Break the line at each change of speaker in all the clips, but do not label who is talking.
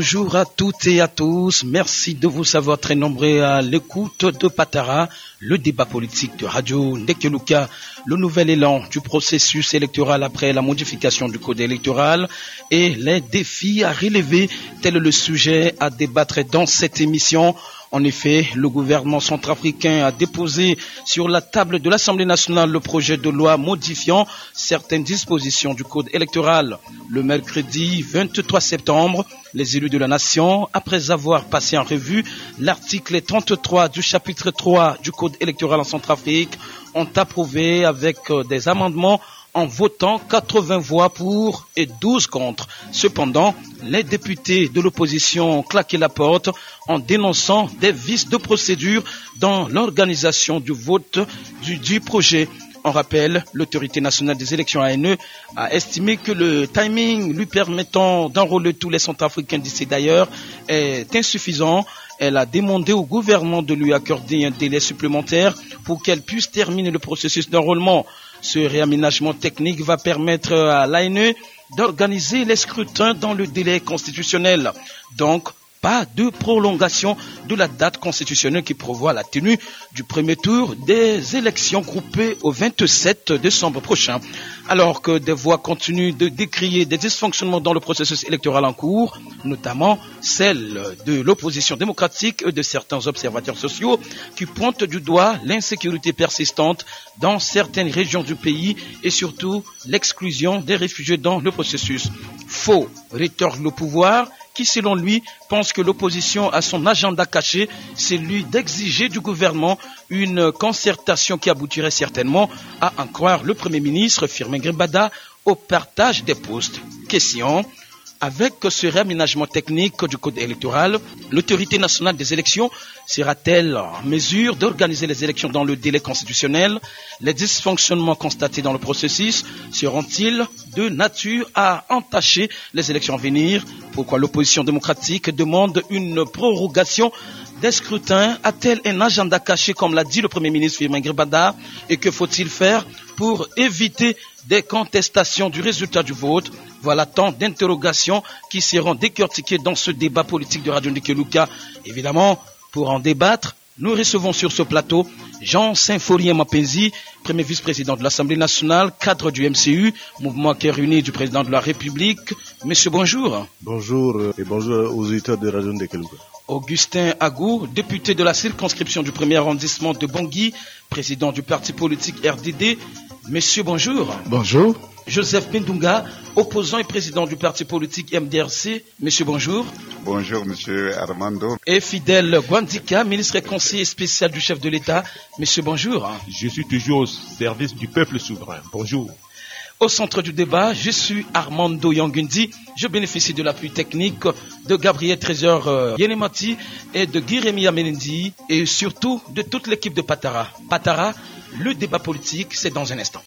Bonjour à toutes et à tous. Merci de vous savoir très nombreux à l'écoute de Patara, le débat politique de Radio Ndekeluka, le nouvel élan du processus électoral après la modification du code électoral et les défis à relever, tel est le sujet à débattre dans cette émission. En effet, le gouvernement centrafricain a déposé sur la table de l'Assemblée nationale le projet de loi modifiant certaines dispositions du code électoral. Le mercredi 23 septembre, les élus de la nation, après avoir passé en revue l'article 33 du chapitre 3 du code électoral en Centrafrique, ont approuvé avec des amendements en votant 80 voix pour et 12 contre. Cependant, les députés de l'opposition ont claqué la porte en dénonçant des vices de procédure dans l'organisation du vote du projet. En rappel, l'autorité nationale des élections ANE a estimé que le timing lui permettant d'enrôler tous les Centrafricains d'ici d'ailleurs est insuffisant. Elle a demandé au gouvernement de lui accorder un délai supplémentaire pour qu'elle puisse terminer le processus d'enrôlement. Ce réaménagement technique va permettre à l'ANE d'organiser les scrutins dans le délai constitutionnel. Donc, pas de prolongation de la date constitutionnelle qui prévoit la tenue du premier tour des élections groupées au 27 décembre prochain. Alors que des voix continuent de décrier des dysfonctionnements dans le processus électoral en cours, notamment celle de l'opposition démocratique et de certains observateurs sociaux qui pointent du doigt l'insécurité persistante dans certaines régions du pays et surtout l'exclusion des réfugiés dans le processus. Faux, rétorque le pouvoir, qui, selon lui, pense que l'opposition a son agenda caché, c'est lui d'exiger du gouvernement une concertation qui aboutirait certainement, à en croire le Premier ministre Firmin Gribada, au partage des postes. Question: avec ce réaménagement technique du code électoral, l'autorité nationale des élections sera-t-elle en mesure d'organiser les élections dans le délai constitutionnel? Les dysfonctionnements constatés dans le processus seront-ils de nature à entacher les élections à venir? Pourquoi l'opposition démocratique demande une prorogation des scrutins? A-t-elle un agenda caché, comme l'a dit le Premier ministre Firmin Gribada? Et que faut-il faire pour éviter des contestations du résultat du vote? Voilà tant d'interrogations qui seront décortiquées dans ce débat politique de Radio Ndekeluka. Évidemment, pour en débattre, nous recevons sur ce plateau Jean Symphorien Mapenzi, premier vice-président de l'Assemblée nationale, cadre du MCU, mouvement Cœur uni du président de la République. Monsieur, bonjour.
Bonjour et bonjour aux auditeurs de Radio Ndekeluka.
Augustin Agou, député de la circonscription du premier arrondissement de Bangui, président du parti politique RDD. Monsieur, bonjour.
Bonjour.
Joseph Bindunga, opposant et président du parti politique MDRC. Monsieur, bonjour.
Bonjour, monsieur Armando.
Et Fidèle Gwandika, ministre et conseiller spécial du chef de l'État. Monsieur, bonjour.
Je suis toujours au service du peuple souverain. Bonjour.
Au centre du débat, je suis Armando Yangundi. Je bénéficie de l'appui technique de Gabriel Trésor Yenemati et de Guiremi Amendi et surtout de toute l'équipe de Patara. Patara, le débat politique, c'est dans un instant.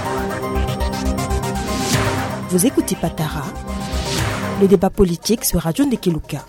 Vous écoutez Patara, le débat politique sur Radio Ndekeluka.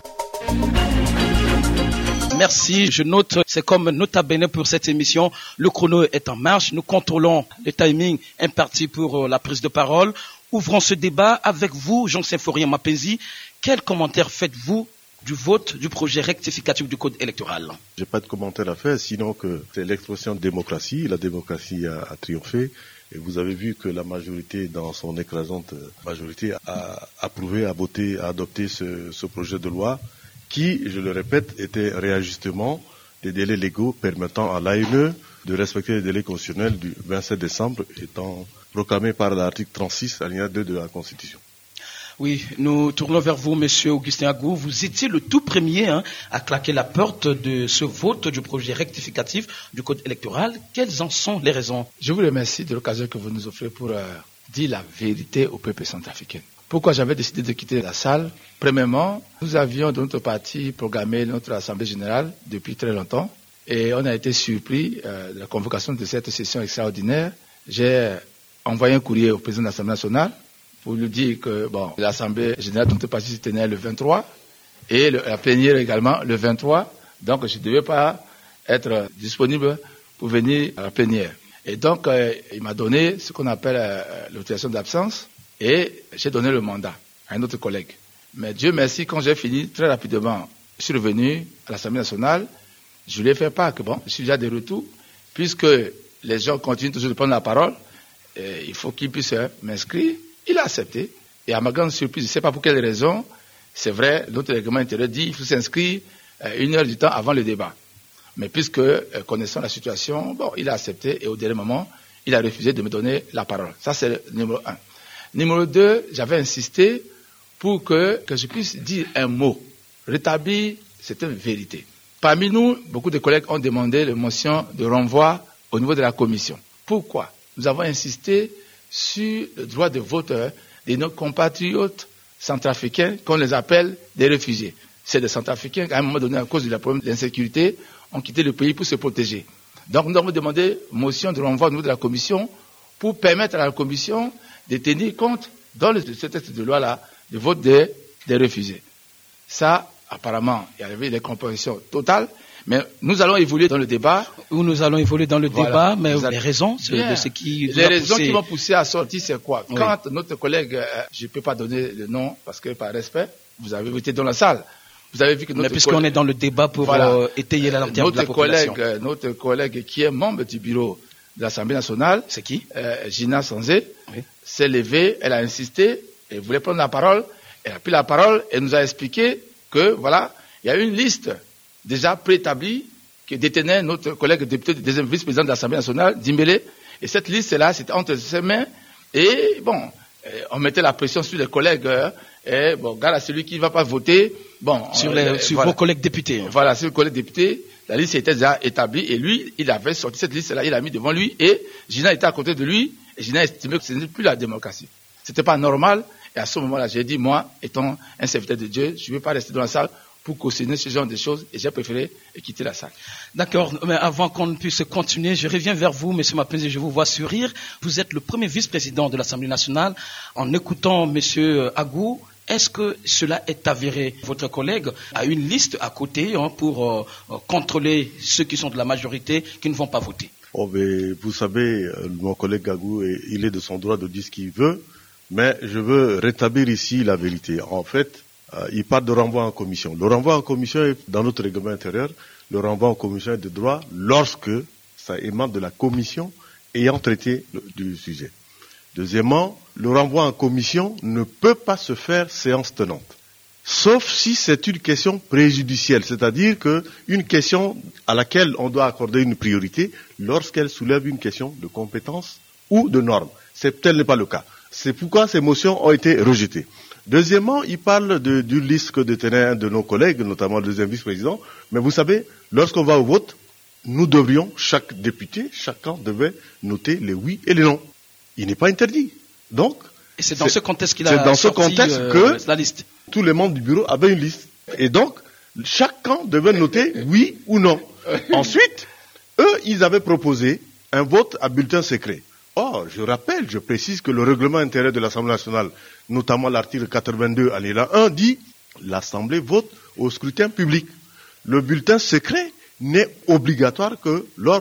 Merci, je note, c'est comme nota bene pour cette émission. Le chrono est en marche, nous contrôlons le timing imparti pour la prise de parole. Ouvrons ce débat avec vous, Jean Symphorien Mapenzi. Quel commentaire faites-vous du vote du projet rectificatif du code électoral?
Je n'ai pas de commentaire à faire, sinon que c'est l'expression de démocratie. La démocratie a triomphé. Et vous avez vu que la majorité, dans son écrasante majorité, a approuvé, a voté, a adopté ce projet de loi qui, je le répète, était un réajustement des délais légaux permettant à l'ANE de respecter les délais constitutionnels du 27 décembre étant proclamé par l'article 36 alinéa 2 de la Constitution.
Oui, nous tournons vers vous, monsieur Augustin Agou. Vous étiez le tout premier à claquer la porte de ce vote du projet rectificatif du code électoral. Quelles en sont les raisons?
Je vous remercie de l'occasion que vous nous offrez pour dire la vérité au peuple centrafricain. Pourquoi j'avais décidé de quitter la salle? Premièrement, nous avions de notre parti programmé notre assemblée générale depuis très longtemps et on a été surpris de la convocation de cette session extraordinaire. J'ai envoyé un courrier au président de l'Assemblée nationale pour lui dire que l'Assemblée générale de notre parti se tenait le 23 et la plénière également le 23. Donc, je ne devais pas être disponible pour venir à la plénière. Et donc, il m'a donné ce qu'on appelle l'autorisation d'absence et j'ai donné le mandat à un autre collègue. Mais Dieu merci, quand j'ai fini, très rapidement, je suis revenu à l'Assemblée nationale, je lui ai fait part que bon, je suis déjà de retour, puisque les gens continuent toujours de prendre la parole, il faut qu'ils puissent m'inscrire. Il a accepté. Et à ma grande surprise, je ne sais pas pour quelle raison, c'est vrai, notre règlement intérieur dit qu'il faut s'inscrire 1 heure du temps avant le débat. Mais puisque, connaissant la situation, bon, il a accepté et au dernier moment, il a refusé de me donner la parole. Ça, c'est le numéro 1. Numéro 2, j'avais insisté pour que je puisse dire un mot. Rétablir, c'est une vérité. Parmi nous, beaucoup de collègues ont demandé la motion de renvoi au niveau de la commission. Pourquoi? Nous avons insisté sur le droit de vote de nos compatriotes centrafricains, qu'on les appelle des réfugiés. C'est des centrafricains qui, à un moment donné, à cause de la problème de l'insécurité, ont quitté le pays pour se protéger. Donc, nous avons demandé motion de renvoi au niveau de la commission pour permettre à la commission de tenir compte, dans ce texte de loi-là, du vote des réfugiés. Ça, apparemment, il y avait des compréhensions totales, mais nous allons évoluer dans le débat.
Nous allons évoluer dans le débat, mais les raisons de ce qui
les raisons qui vont pousser à sortir, c'est quoi? Oui. Quand notre collègue, je ne peux pas donner le nom, parce que par respect, vous avez été dans la salle. Vous avez vu que
mais puisqu'on est dans le débat pour étayer la lanterne de la population.
Notre collègue qui est membre du bureau de l'Assemblée nationale,
c'est qui?
Gina Sanzé, s'est levée, elle a insisté, elle voulait prendre la parole, elle a pris la parole et nous a expliqué que, voilà, il y a une liste déjà préétablie que détenait notre collègue député du deuxième vice-président de l'Assemblée nationale, Dimbélé, et cette liste-là, c'était entre ses mains, et bon, on mettait la pression sur les collègues, et bon, regarde à celui qui ne va pas voter, bon.
Sur vos collègues députés.
Voilà, sur les collègues députés, la liste était déjà établie, et lui, il avait sorti cette liste-là, il l'a mis devant lui, et Gina était à côté de lui, et Gina estimait que ce n'est plus la démocratie. C'était pas normal, et à ce moment-là, j'ai dit, moi, étant un serviteur de Dieu, je ne veux pas rester dans la salle pour cautionner ce genre de choses, et j'ai préféré quitter la salle.
D'accord, mais avant qu'on puisse continuer, je reviens vers vous, M. Mapenzi, je vous vois sourire. Vous êtes le premier vice-président de l'Assemblée nationale. En écoutant M. Agou, est-ce que cela est avéré? Votre collègue a une liste à côté pour contrôler ceux qui sont de la majorité qui ne vont pas voter.
Oh, mais vous savez, mon collègue Agou, il est de son droit de dire ce qu'il veut, mais je veux rétablir ici la vérité. En fait, il parle de renvoi en commission. Le renvoi en commission est dans notre règlement intérieur. Le renvoi en commission est de droit lorsque ça émane de la commission ayant traité du sujet. Deuxièmement, le renvoi en commission ne peut pas se faire séance tenante. Sauf si c'est une question préjudicielle, c'est-à-dire qu'une question à laquelle on doit accorder une priorité lorsqu'elle soulève une question de compétence ou de norme. Tel n'est pas le cas. C'est pourquoi ces motions ont été rejetées. Deuxièmement, il parle d'une liste que détenait un de nos collègues, notamment le deuxième vice-président. Mais vous savez, lorsqu'on va au vote, nous devrions, chaque député, chacun devait noter les oui et les non. Il n'est pas interdit. Donc,
et c'est dans ce contexte qu'il a sorti la liste.
Tous les membres du bureau avaient une liste. Et donc, chacun devait noter oui ou non. Ensuite, eux, ils avaient proposé un vote à bulletin secret. Or, je précise que le règlement intérieur de l'Assemblée nationale, notamment l'article 82 alinéa 1, dit l'Assemblée vote au scrutin public. Le bulletin secret n'est obligatoire que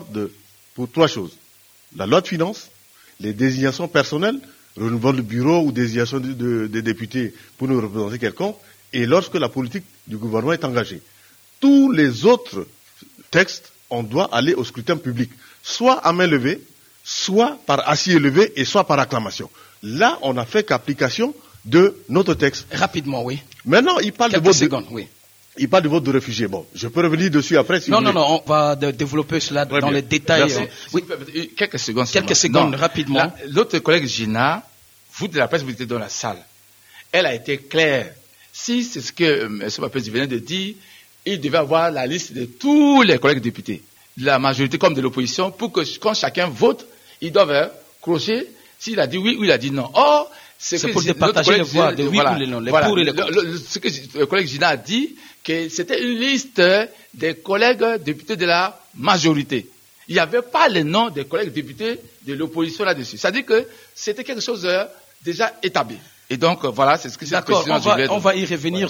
pour 3 choses. La loi de finances, les désignations personnelles, renouveau du bureau ou désignation des députés pour nous représenter quelconque, et lorsque la politique du gouvernement est engagée. Tous les autres textes, on doit aller au scrutin public, soit à main levée, soit par assiette élevé et soit par acclamation. Là, on n'a fait qu'application de notre texte.
Rapidement, oui.
Maintenant, il parle
oui.
Il parle du vote de réfugiés. Bon, je peux revenir dessus après si vous voulez.
Non, on va développer cela dans les détails.
Oui, quelques secondes.
Quelques secondes, rapidement.
L'autre collègue Gina, vous de la presse, vous étiez dans la salle. Elle a été claire. Si c'est ce que M. Mapenzi venait de dire, il devait avoir la liste de tous les collègues députés, de la majorité comme de l'opposition, pour que quand chacun vote, ils doivent crocher s'il a dit oui ou il a dit non. Or,
c'est pour départager les voix de oui ou les non, les pour et les contre.
Ce que le collègue Gina a dit, que c'était une liste des collègues députés de la majorité. Il n'y avait pas les noms des collègues députés de l'opposition là-dessus. C'est-à-dire que c'était quelque chose déjà établi. Et donc, voilà, c'est ce que c'est.
D'accord, on va y revenir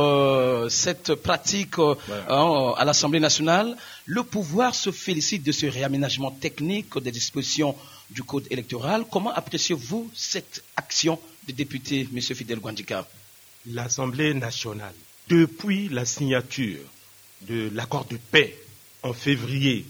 sur cette pratique à l'Assemblée nationale. Le pouvoir se félicite de ce réaménagement technique des dispositions du Code électoral. Comment appréciez-vous cette action des députés, M. Fidel Gwandika?
l'Assemblée nationale, depuis la signature de l'accord de paix en février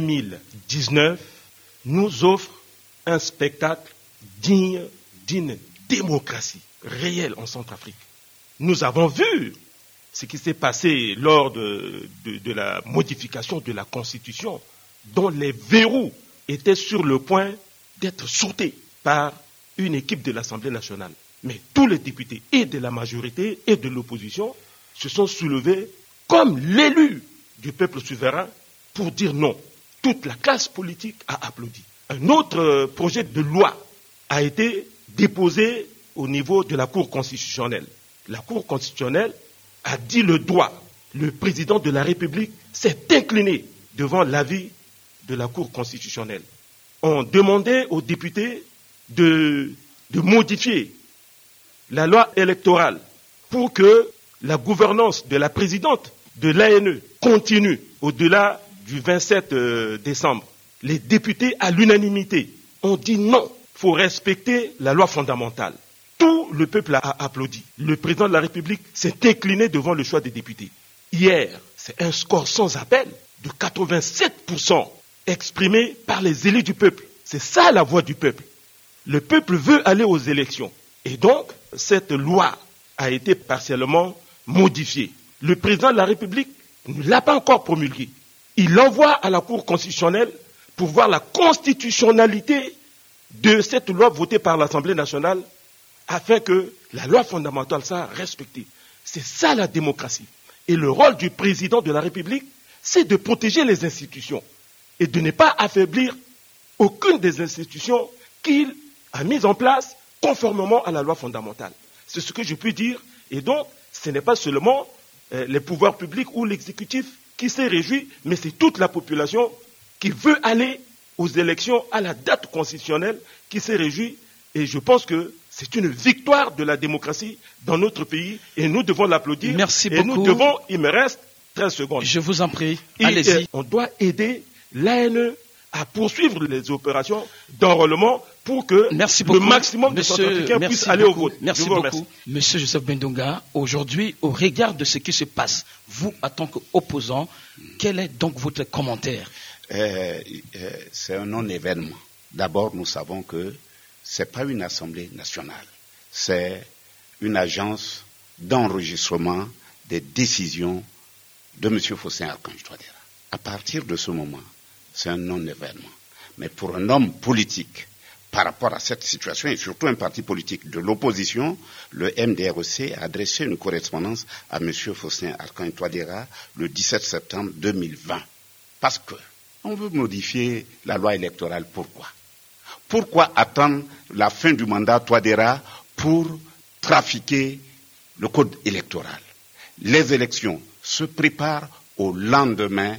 2019, nous offre un spectacle digne d'une démocratie réelle en Centrafrique. Nous avons vu ce qui s'est passé lors de la modification de la Constitution, dont les verrous étaient sur le point d'être sautés par une équipe de l'Assemblée nationale. Mais tous les députés, et de la majorité et de l'opposition, se sont soulevés comme l'élu du peuple souverain pour dire non. Toute la classe politique a applaudi. Un autre projet de loi a été déposé au niveau de la Cour constitutionnelle. La Cour constitutionnelle a dit le droit. Le président de la République s'est incliné devant l'avis de la Cour constitutionnelle. On demandait aux députés de modifier la loi électorale pour que la gouvernance de la présidente de l'ANE continue au-delà du 27 décembre. Les députés, à l'unanimité, ont dit non, il faut respecter la loi fondamentale. Tout le peuple a applaudi. Le président de la République s'est incliné devant le choix des députés. Hier, c'est un score sans appel de 87% exprimé par les élus du peuple. C'est ça la voix du peuple. Le peuple veut aller aux élections. Et donc, cette loi a été partiellement modifiée. Le président de la République ne l'a pas encore promulguée. Il l'envoie à la Cour constitutionnelle pour voir la constitutionnalité de cette loi votée par l'Assemblée nationale afin que la loi fondamentale soit respectée. C'est ça la démocratie. Et le rôle du président de la République, c'est de protéger les institutions et de ne pas affaiblir aucune des institutions qu'il a mises en place conformément à la loi fondamentale. C'est ce que je peux dire. Et donc, ce n'est pas seulement les pouvoirs publics ou l'exécutif qui s'est réjoui, mais c'est toute la population qui veut aller aux élections à la date constitutionnelle qui s'est réjouie. Et je pense que c'est une victoire de la démocratie dans notre pays et nous devons l'applaudir.
Merci
beaucoup. Et nous devons, il me reste 13 secondes.
Je vous en prie, allez-y.
On doit aider l'ANE à poursuivre les opérations d'enrôlement pour que le maximum de Centrafricains puissent aller au vote.
Merci beaucoup. Monsieur Joseph Bendonga, aujourd'hui, au regard de ce qui se passe, vous, en tant qu'opposant, quel est donc votre commentaire?
C'est un non-événement. D'abord, nous savons que ce n'est pas une assemblée nationale. C'est une agence d'enregistrement des décisions de M. Faustin-Archange Touadéra. À partir de ce moment, c'est un non-événement. Mais pour un homme politique, par rapport à cette situation, et surtout un parti politique de l'opposition, le MDREC a adressé une correspondance à M. Faustin-Archange Touadéra le 17 septembre 2020. Parce que on veut modifier la loi électorale. Pourquoi? Pourquoi attendre la fin du mandat Touadéra pour trafiquer le code électoral? Les élections se préparent au lendemain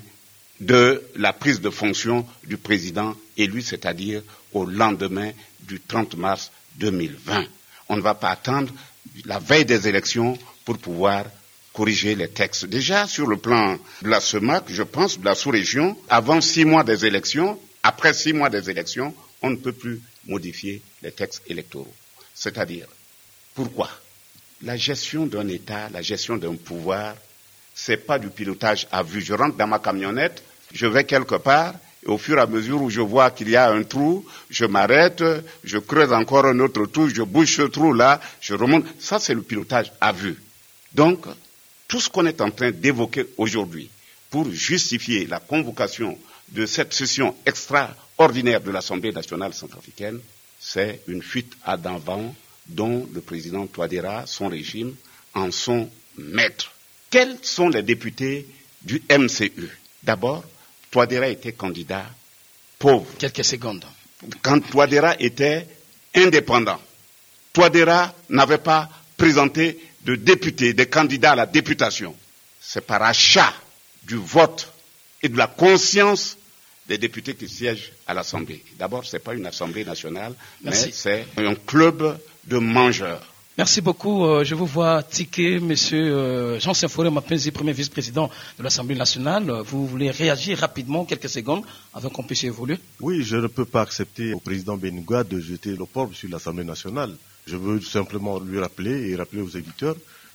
de la prise de fonction du président élu, c'est-à-dire au lendemain du 30 mars 2020. On ne va pas attendre la veille des élections pour pouvoir corriger les textes. Déjà, sur le plan de la CEMAC, je pense, de la sous-région, avant 6 mois des élections, après 6 mois des élections, on ne peut plus modifier les textes électoraux. C'est-à-dire, pourquoi? La gestion d'un État, la gestion d'un pouvoir, c'est pas du pilotage à vue. Je rentre dans ma camionnette, je vais quelque part, et au fur et à mesure où je vois qu'il y a un trou, je m'arrête, je creuse encore un autre trou, je bouge ce trou-là, je remonte. Ça, c'est le pilotage à vue. Donc, tout ce qu'on est en train d'évoquer aujourd'hui pour justifier la convocation de cette session extraordinaire de l'Assemblée nationale centrafricaine, c'est une fuite à d'avant dont le président Touadéra, son régime, en sont maîtres. Quels sont les députés du MCU? D'abord, Touadéra était candidat pauvre.
Quelques secondes.
Quand Touadéra était indépendant, Touadéra n'avait pas présenté de députés, de candidats à la députation. C'est par achat du vote et de la conscience des députés qui siègent à l'Assemblée. D'abord, ce n'est pas une Assemblée nationale, mais c'est un club de mangeurs.
Merci beaucoup. Je vous vois tiquer, monsieur Jean Saint-Forêt Mapenzi, premier vice-président de l'Assemblée nationale. Vous voulez réagir rapidement, quelques secondes, avant qu'on puisse évoluer?
Oui, je ne peux pas accepter au président Bendonga de jeter l'opprobre sur l'Assemblée nationale. Je veux simplement lui rappeler et rappeler aux éditeurs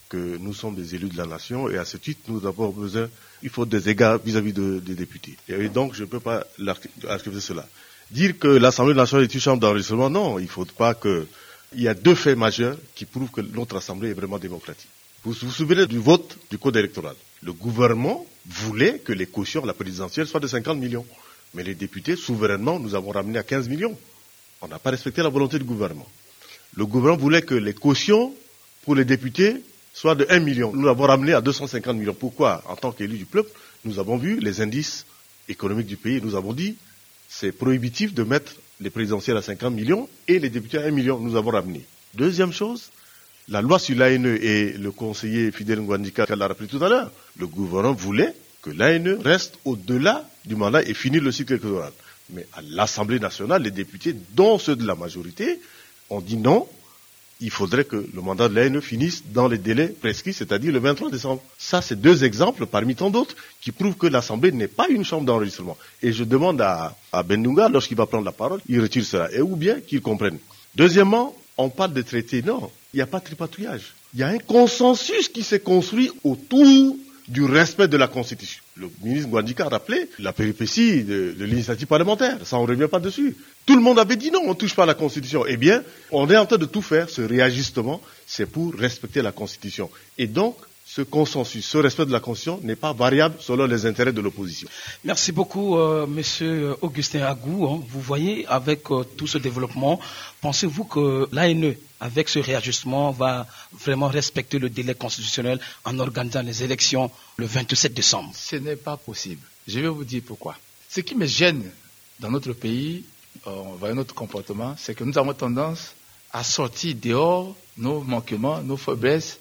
que nous sommes des élus de la nation et à ce titre, nous avons besoin, il faut des égards vis-à-vis des députés. Et donc, je ne peux pas accepter cela. Dire que l'Assemblée nationale est une chambre d'enregistrement, non, il ne faut pas que... Il y a 2 faits majeurs qui prouvent que notre Assemblée est vraiment démocratique. Vous vous souvenez du vote du code électoral. Le gouvernement voulait que les cautions à la présidentielle soient de 50 millions. Mais les députés, souverainement, nous avons ramené à 15 millions. On n'a pas respecté la volonté du gouvernement. Le gouvernement voulait que les cautions pour les députés soient de 1 million. Nous l'avons ramené à 250 millions. Pourquoi? En tant qu'élus du peuple, nous avons vu les indices économiques du pays. Nous avons dit c'est prohibitif de mettre les présidentielles à 50 millions et les députés à 1 million. Nous avons ramené. Deuxième chose, la loi sur l'ANE et le conseiller Fidèle Ngouandika l'a rappelé tout à l'heure. Le gouvernement voulait que l'ANE reste au-delà du mandat et finir le cycle électoral. Mais à l'Assemblée nationale, les députés, dont ceux de la majorité, ont dit non. Il faudrait que le mandat de l'ANE finisse dans les délais prescrits, c'est-à-dire le 23 décembre. Ça, c'est 2 exemples parmi tant d'autres qui prouvent que l'Assemblée n'est pas une chambre d'enregistrement. Et je demande à Bendunga, lorsqu'il va prendre la parole, il retire cela. Et ou bien qu'il comprenne. Deuxièmement, on parle de traité. Non, il n'y a pas de tripatouillage. Il y a un consensus qui s'est construit autour du respect de la Constitution. Le ministre Ngouandika a rappelé la péripétie de l'initiative parlementaire. Ça, on ne revient pas dessus. Tout le monde avait dit non, on ne touche pas à la Constitution. Eh bien, on est en train de tout faire. Ce réajustement, c'est pour respecter la Constitution. Et donc, ce consensus, ce respect de la Constitution n'est pas variable selon les intérêts de l'opposition.
Merci beaucoup, Monsieur Augustin Agou. Vous voyez, avec tout ce développement, pensez-vous que l'ANE, avec ce réajustement, va vraiment respecter le délai constitutionnel en organisant les élections le 27 décembre?
Ce n'est pas possible. Je vais vous dire pourquoi. Ce qui me gêne dans notre pays, on voit notre comportement, c'est que nous avons tendance à sortir dehors nos manquements, nos faiblesses,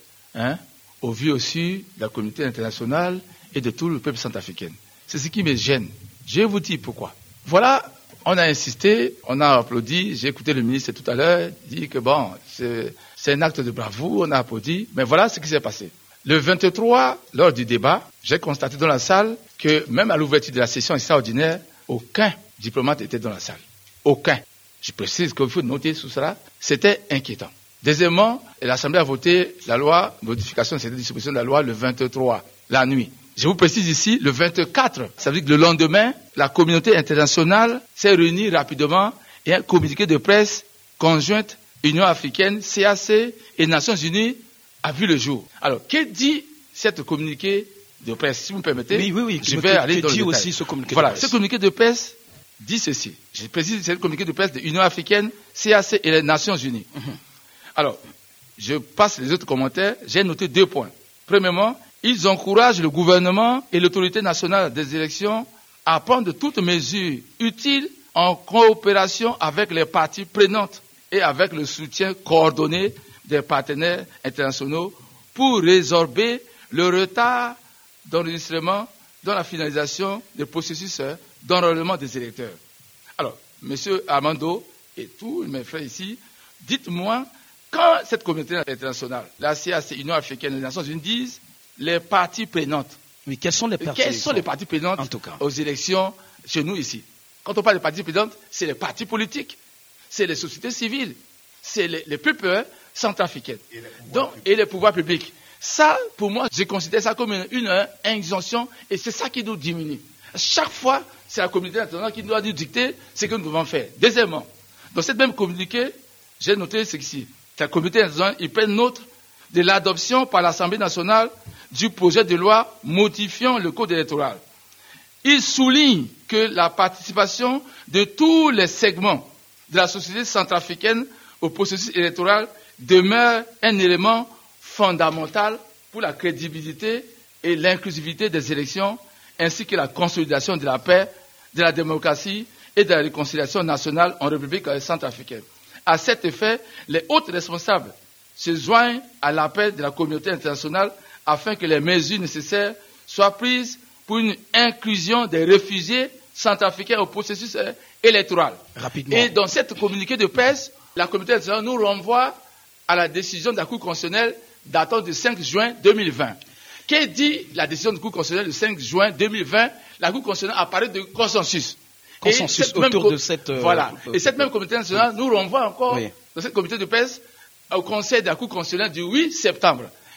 au vu aussi de la communauté internationale et de tout le peuple centrafricain. C'est ce qui me gêne. Je vais vous dire pourquoi. Voilà, on a insisté, on a applaudi, j'ai écouté le ministre tout à l'heure, dit que bon, c'est un acte de bravoure, on a applaudi, mais voilà ce qui s'est passé. Le 23, lors du débat, j'ai constaté dans la salle que même à l'ouverture de la session extraordinaire, aucun diplomate était dans la salle. Aucun. Je précise qu'il faut noter sous cela, c'était inquiétant. Deuxièmement, l'Assemblée a voté la loi, modification de cette disposition de la loi le 23, la nuit. Je vous précise ici, le 24, ça veut dire que le lendemain, la communauté internationale s'est réunie rapidement et un communiqué de presse conjointe Union africaine, CAC et Nations unies a vu le jour. Alors, que dit cette communiqué de presse? Si vous me permettez,
oui,
je vais aller dans le détail.
Aussi ce communiqué
voilà,
de presse.
Ce communiqué de presse dit ceci. Je précise, c'est le communiqué de presse de l'Union africaine, CAC et les Nations unies. Alors, je passe les autres commentaires. J'ai noté 2 points. Premièrement, ils encouragent le gouvernement et l'autorité nationale des élections à prendre toutes mesures utiles en coopération avec les parties prenantes et avec le soutien coordonné des partenaires internationaux pour résorber le retard d'enregistrement dans la finalisation des processus d'enrôlement des électeurs. Alors, Monsieur Armando et tous mes frères ici, dites-moi, quand cette communauté internationale, la CAC, l'Union africaine et les Nations unies disent les parties prenantes.
Mais quelles sont les
parties prenantes
en tout cas
aux élections chez nous ici? Quand on parle de parties prenantes, c'est les partis politiques, c'est les sociétés civiles, c'est les peuples centrafricains et les pouvoirs publics. Ça, pour moi, je considère ça comme une injonction et c'est ça qui nous diminue. Chaque fois, c'est la communauté internationale qui doit nous dicter ce que nous devons faire. Deuxièmement, dans cette même communiqué, j'ai noté ceci. La communauté internationale, ils prennent note de l'adoption par l'Assemblée nationale du projet de loi modifiant le code électoral. Il souligne que la participation de tous les segments de la société centrafricaine au processus électoral demeure un élément fondamental pour la crédibilité et l'inclusivité des élections, ainsi que la consolidation de la paix, de la démocratie et de la réconciliation nationale en République centrafricaine. À cet effet, les hautes responsables se joignent à l'appel de la communauté internationale afin que les mesures nécessaires soient prises pour une inclusion des réfugiés centrafricains au processus électoral.
Rapidement.
Et dans cette communiqué de presse, la communauté internationale nous renvoie à la décision de la Cour constitutionnelle datant du 5 juin 2020. Qu'est dit la décision de la Cour constitutionnelle du 5 juin 2020? La Cour constitutionnelle a parlé de consensus.
Consensus autour de cette...
Voilà. Et cette même communauté nationale nous renvoie encore, dans cette comité de presse, au conseil de la Cour constitutionnelle du 8 septembre,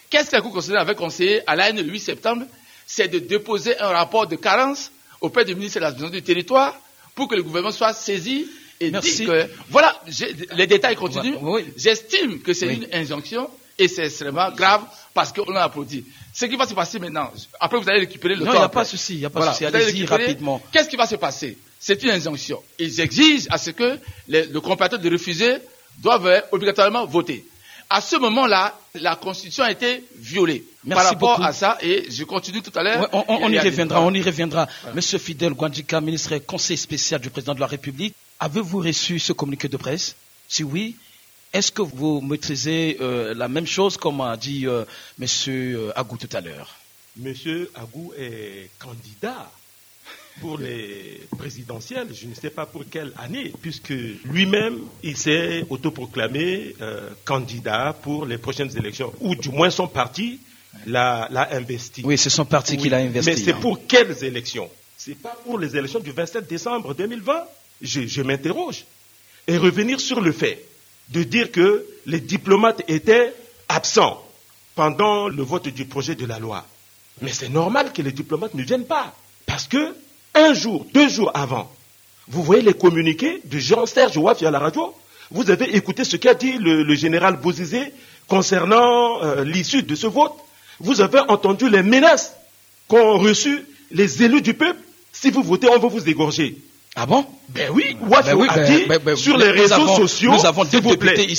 Qu'est-ce que la Cour constitutionnelle avait conseillé à l'AN le 8 septembre? C'est de déposer un rapport de carence auprès du ministre de l'administration du territoire pour que le gouvernement soit saisi et dit que... Voilà, les détails continuent. Oui. J'estime que c'est une injonction et c'est extrêmement grave parce qu'on a applaudi. Ce qui va se passer maintenant, après vous allez récupérer le temps.
Non, il n'y a pas de souci, il n'y a pas de souci. Allez-y rapidement.
Qu'est-ce qui va se passer? C'est une injonction. Ils exigent à ce que le compatriote de refuser doivent obligatoirement voter. À ce moment-là, la Constitution a été violée.
Merci
par rapport
beaucoup.
À ça, et je continue tout à l'heure.
Ouais, on y reviendra. Ouais. Monsieur Fidèle Gwandjika, ministre conseiller spécial du président de la République, avez-vous reçu ce communiqué de presse? Si oui, est-ce que vous maîtrisez la même chose comme a dit monsieur Agou tout à l'heure?
Monsieur Agou est candidat pour les présidentielles, je ne sais pas pour quelle année, puisque lui-même, il s'est autoproclamé candidat pour les prochaines élections, ou du moins son parti l'a investi.
Oui, c'est son parti qui l'a investi.
Mais c'est pour quelles élections? C'est pas pour les élections du 27 décembre 2020. Je m'interroge. Et revenir sur le fait de dire que les diplomates étaient absents pendant le vote du projet de la loi. Mais c'est normal que les diplomates ne viennent pas, parce que un jour, 2 jours avant, vous voyez les communiqués de Jean-Serge Ouafi à la radio. Vous avez écouté ce qu'a dit le général Bozizé concernant l'issue de ce vote. Vous avez entendu les menaces qu'ont reçues les élus du peuple. Si vous votez, on va vous égorger.
Ah bon?
Ben oui, Ouafi a dit sur les réseaux sociaux.
Nous avons des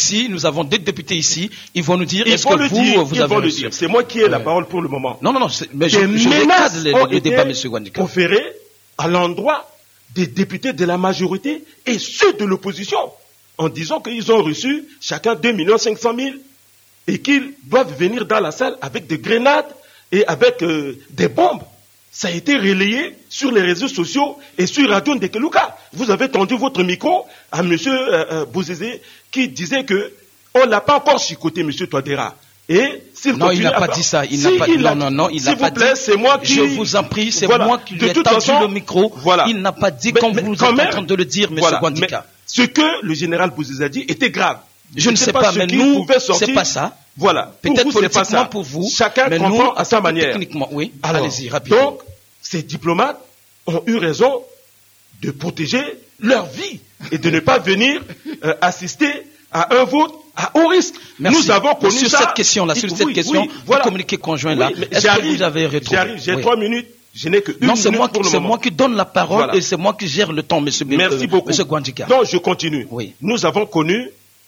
députés ici. Ils vont nous dire, est-ce que vous avez reçu?
C'est moi qui ai la parole pour le moment.
Non, mais je recadre le débat, M. Gwandjika.
Conférées à l'endroit des députés de la majorité et ceux de l'opposition, en disant qu'ils ont reçu chacun 2 500 000 et qu'ils doivent venir dans la salle avec des grenades et avec des bombes. Ça a été relayé sur les réseaux sociaux et sur Radio Ndekeluka. Vous avez tendu votre micro à M. Bozizé qui disait que on l'a pas encore chicoté, M. Touadéra. Et
non, il n'a pas dit ça. Il n'a pas dit.
C'est moi qui.
Je vous en prie, c'est moi qui lui ai tendu le micro.
Voilà.
Il n'a pas dit comme vous êtes en train de le dire, M. Gwandjika.
Ce que le général Bozizé a dit était grave.
Je ne sais pas, mais nous, c'est pas ça.
Voilà.
Peut-être politiquement pour vous.
Chacun comprend à sa manière.
Techniquement, oui.
Alors,
allez-y, rapidement.
Donc, ces diplomates ont eu raison de protéger leur vie et de ne pas venir assister à un vote à haut risque.
Merci.
Nous avons connu
sur
ça.
Cette question, voilà. Communiqué conjoint là. Est-ce que vous avez retrouvé?
J'arrive, j'ai 3 minutes. Je n'ai que 1 minute pour le moment.
C'est moi qui donne la parole et c'est moi qui gère le temps, monsieur.
Merci beaucoup.
Monsieur Gwandjika.
Donc, je continue.
Oui.
Nous avons connu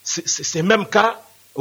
ces mêmes cas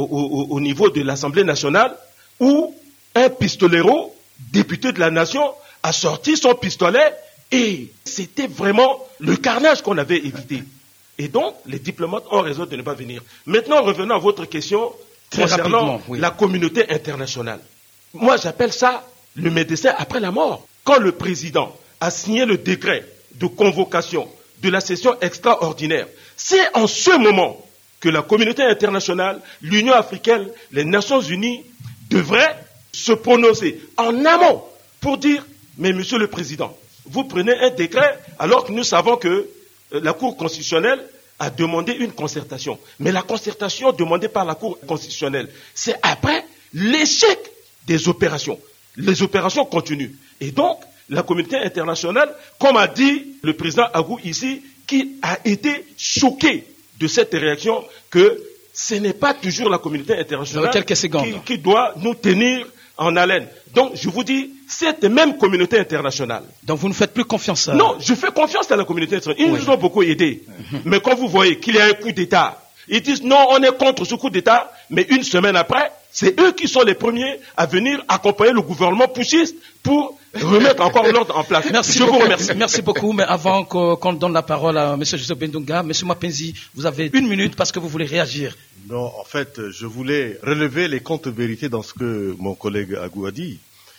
au niveau de l'Assemblée nationale où un pistolero, député de la nation, a sorti son pistolet et c'était vraiment le carnage qu'on avait évité. Et donc, les diplomates ont raison de ne pas venir. Maintenant, revenons à votre question concernant la communauté internationale. Moi, j'appelle ça le médecin après la mort. Quand le président a signé le décret de convocation de la session extraordinaire, c'est en ce moment que la communauté internationale, l'Union africaine, les Nations unies devraient se prononcer en amont pour dire, mais monsieur le président, vous prenez un décret alors que nous savons que la Cour constitutionnelle a demandé une concertation. Mais la concertation demandée par la Cour constitutionnelle, c'est après l'échec des opérations. Les opérations continuent. Et donc, la communauté internationale, comme a dit le président Agou ici, qui a été choqué de cette réaction, que ce n'est pas toujours la communauté internationale qui doit nous tenir en haleine. Donc, je vous dis, cette même communauté internationale.
Donc, vous ne faites plus confiance à...
Non, je fais confiance à la communauté internationale. Ils nous ont beaucoup aidés. Mais quand vous voyez qu'il y a un coup d'État, ils disent non, on est contre ce coup d'État, mais une semaine après, c'est eux qui sont les premiers à venir accompagner le gouvernement putschiste pour remettre encore l'ordre en place.
Je vous remercie. Merci beaucoup, mais avant qu'on donne la parole à M. Joseph Bendunga, M. Mapenzi, vous avez 1 minute parce que vous voulez réagir.
Non, en fait, je voulais relever les contre-vérités dans ce que mon collègue Agou a dit.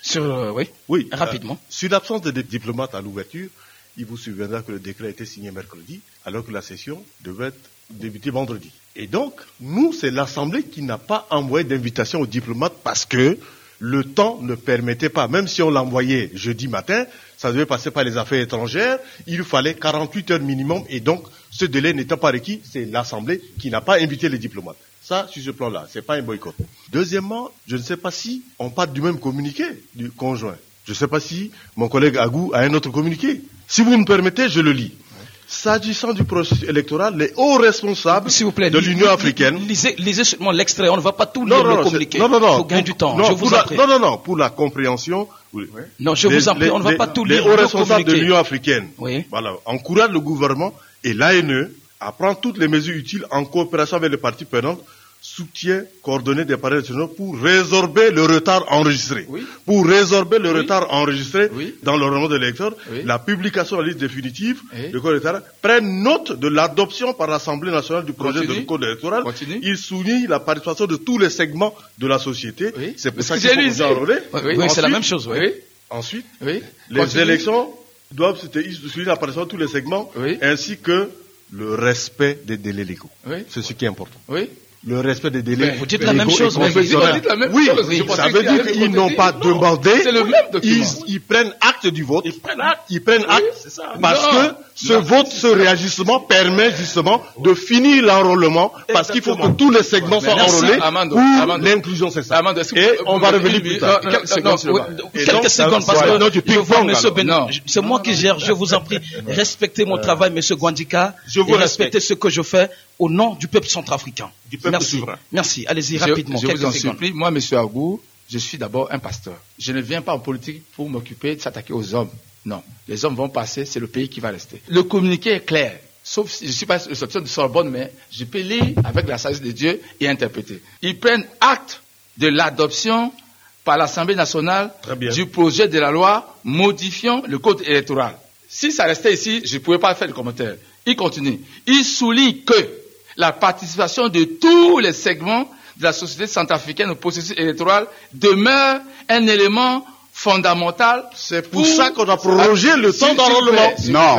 Oui, rapidement.
Sur l'absence de diplomates à l'ouverture, il vous souviendra que le décret a été signé mercredi, alors que la session devait débuter vendredi. Et donc, nous, c'est l'Assemblée qui n'a pas envoyé d'invitation aux diplomates parce que le temps ne permettait pas. Même si on l'envoyait jeudi matin, ça devait passer par les affaires étrangères, il fallait 48 heures minimum et donc ce délai n'étant pas requis, c'est l'Assemblée qui n'a pas invité les diplomates. Ça, sur ce plan-là, c'est pas un boycott. Deuxièmement, je ne sais pas si on parle du même communiqué, du conjoint. Je ne sais pas si mon collègue Agou a un autre communiqué. Si vous me permettez, je le lis. S'agissant du processus électoral, les hauts responsables de l'Union africaine...
Lisez seulement l'extrait, on ne va pas tout lire le communiqué.
Non.
Il faut gagner du temps, je vous en prie.
Non, pour la compréhension... Oui.
Non, je vous en prie, on ne va pas tout lire
les hauts responsables de l'Union africaine
oui.
Encouragent le gouvernement et l'ANE à prendre toutes les mesures utiles en coopération avec les parties prenantes, soutien coordonné des partenaires nationaux pour résorber le retard enregistré.
Oui.
Pour résorber le retard enregistré dans le règlement de l'électeur,
oui.
la publication de la liste définitive
oui.
du code électoral prenne note de l'adoption par l'Assemblée nationale du projet de code électoral. Il souligne la participation de tous les segments de la société.
Oui.
C'est pour ça qu'il faut vous enrôler.
Oui, c'est la même chose. Oui.
Ensuite,
oui.
Les élections doivent souligner la participation de tous les segments, ainsi que le respect des délais légaux. C'est ce qui est important.
Oui.
Le respect des délais.
Vous dites la même chose.
Oui, ça veut dire qu'ils n'ont pas demandé.
C'est le même document.
Ils prennent acte du vote. Ils prennent acte parce que ce réajustement permet justement de finir l'enrôlement parce qu'il faut que tous les segments soient enrôlés pour l'inclusion, c'est ça. Et on va revenir plus tard.
Quelques secondes parce que je vois monsieur Benoît. C'est moi qui gère. Je vous en prie, respectez mon travail, monsieur Gwandika. Et respectez ce que je fais au nom du peuple centrafricain. Merci. Allez-y rapidement.
Je vous en supplie. Moi, monsieur Agou, je suis d'abord un pasteur. Je ne viens pas en politique pour m'occuper de s'attaquer aux hommes. Non. Les hommes vont passer, c'est le pays qui va rester. Le communiqué est clair. Sauf si je ne suis pas le sortir de Sorbonne, mais je peux lire avec la sagesse de Dieu et interpréter. Ils prennent acte de l'adoption par l'Assemblée nationale du projet de la loi modifiant le code électoral. Si ça restait ici, je ne pouvais pas faire de commentaire. Il continue. Il souligne que la participation de tous les segments de la société centrafricaine au processus électoral demeure un élément fondamental.
C'est pour ça qu'on a prorogé le temps d'enrôlement.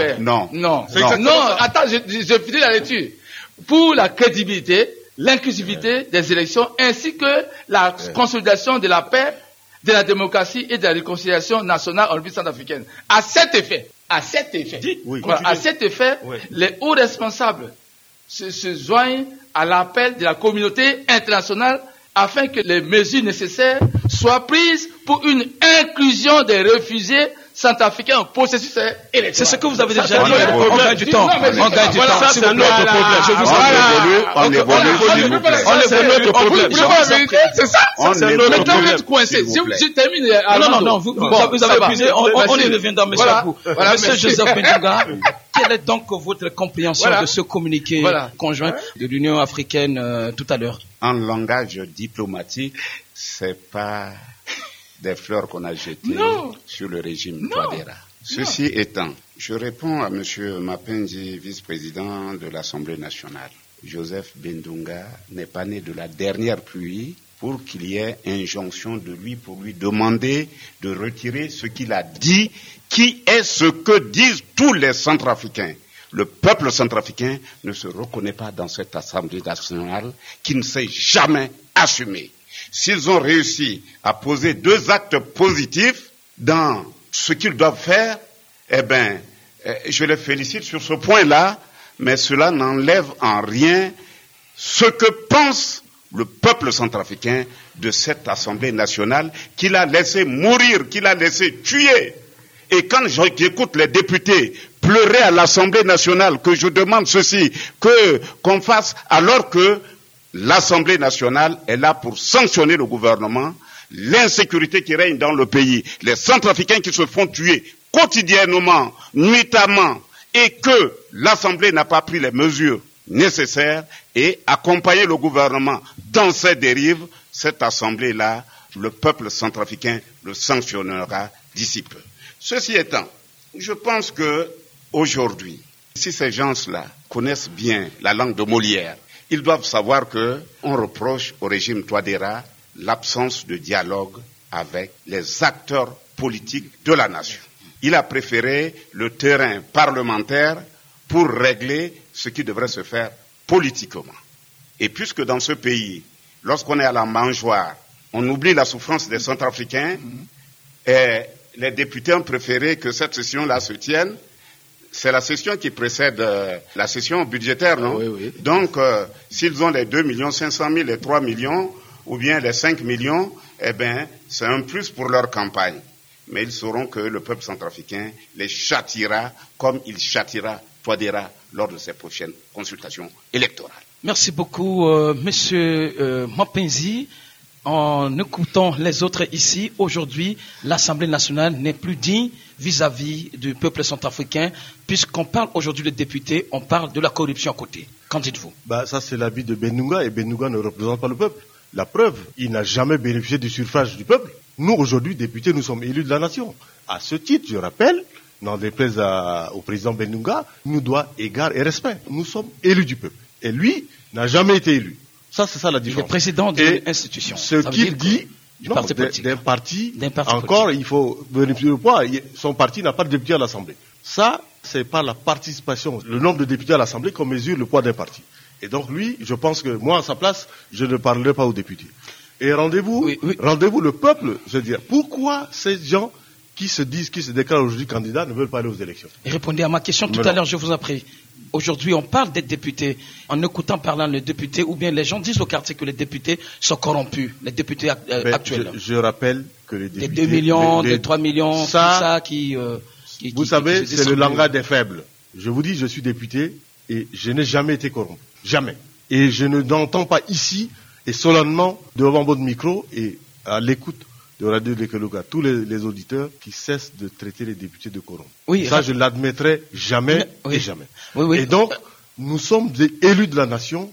Non. Attends, je finis la lecture. Pour la crédibilité, l'inclusivité des élections, ainsi que la consolidation de la paix, de la démocratie et de la réconciliation nationale en République centrafricaine. À cet effet, les hauts responsables se joignent à l'appel de la communauté internationale afin que les mesures nécessaires soient prises pour une inclusion des réfugiés centrafricains au processus électoral.
C'est ce que vous avez déjà dit. On gagne du temps.
Ça, c'est notre problème.
Je vous en prie.
C'est notre problème.
C'est ça. Maintenant, vous êtes coincé. Je termine.
Non. Vous avez épuisé. On y reviendra, monsieur Abou. Monsieur Joseph Bendunga, quelle est donc votre compréhension de ce communiqué conjoint de l'Union africaine tout à l'heure?
En langage diplomatique, c'est pas des fleurs qu'on a jetées sur le régime Touadéra. Ceci étant, je réponds à monsieur Mapenzi, vice-président de l'Assemblée nationale. Joseph Bendunga n'est pas né de la dernière pluie pour qu'il y ait injonction de lui pour lui demander de retirer ce qu'il a dit, qui est ce que disent tous les Centrafricains. Le peuple centrafricain ne se reconnaît pas dans cette Assemblée nationale qui ne s'est jamais assumée. S'ils ont réussi à poser 2 actes positifs dans ce qu'ils doivent faire, je les félicite sur ce point-là, mais cela n'enlève en rien ce que pense le peuple centrafricain de cette Assemblée nationale qu'il a laissé mourir, qu'il a laissé tuer. Et quand j'écoute les députés pleurer à l'Assemblée nationale, que je demande ceci, qu'on fasse alors que l'Assemblée nationale est là pour sanctionner le gouvernement, l'insécurité qui règne dans le pays, les Centrafricains qui se font tuer quotidiennement, nuitamment, et que l'Assemblée n'a pas pris les mesures nécessaires et accompagné le gouvernement dans ces dérives, cette Assemblée-là, le peuple centrafricain le sanctionnera d'ici peu. Ceci étant, je pense que aujourd'hui, si ces gens-là connaissent bien la langue de Molière, ils doivent savoir qu'on reproche au régime Touadéra l'absence de dialogue avec les acteurs politiques de la nation. Il a préféré le terrain parlementaire pour régler ce qui devrait se faire politiquement. Et puisque dans ce pays, lorsqu'on est à la mangeoire, on oublie la souffrance des Centrafricains, et les députés ont préféré que cette session-là se tienne, C'est la session qui précède la session budgétaire, non?
Oui.
Donc, s'ils ont les 2 500 000, les 3 millions, ou bien les 5 millions, eh bien, c'est un plus pour leur campagne. Mais ils sauront que le peuple centrafricain les châtiera comme il châtiera Touadéra lors de ses prochaines consultations électorales.
Merci beaucoup, Monsieur Mapenzi. En écoutant les autres ici, aujourd'hui, l'Assemblée nationale n'est plus digne vis-à-vis du peuple centrafricain, puisqu'on parle aujourd'hui de députés, on parle de la corruption à côté. Qu'en dites-vous?
Ça, c'est l'avis de Benunga, et Benunga ne représente pas le peuple. La preuve, il n'a jamais bénéficié du suffrage du peuple. Nous, aujourd'hui, députés, nous sommes élus de la nation. À ce titre, je rappelle, n'en déplaise au président Benunga, nous doit égard et respect. Nous sommes élus du peuple. Et lui n'a jamais été élu. Ça, c'est ça la différence.
Il est président d'une institution.
Ce qu'il dit, d'un parti, encore, il faut vérifier le poids. Son parti n'a pas de député à l'Assemblée. Ça, c'est par la participation, le nombre de députés à l'Assemblée qu'on mesure le poids d'un parti. Et donc lui, je pense que moi, à sa place, je ne parlerai pas aux députés. Et rendez-vous le peuple, je veux dire, pourquoi ces gens qui se déclarent aujourd'hui candidats ne veulent pas aller aux élections?
Et répondez à ma question tout à l'heure, je vous en prie. Aujourd'hui, on parle des députés. En écoutant parler les députés, ou bien les gens disent au quartier que les députés sont corrompus, les députés actuels.
Je rappelle que les députés...
Les 2 millions, les 3 millions, tout ça qui
vous savez, c'est le langage des faibles. Je vous dis, je suis député et je n'ai jamais été corrompu. Jamais. Et je n'entends pas ici, et solennellement, devant votre micro et à l'écoute de Radio Ndekeluka, tous les auditeurs qui cessent de traiter les députés de corrompus. Oui, ça, je l'admettrai jamais et jamais. Oui. Et donc, nous sommes des élus de la nation,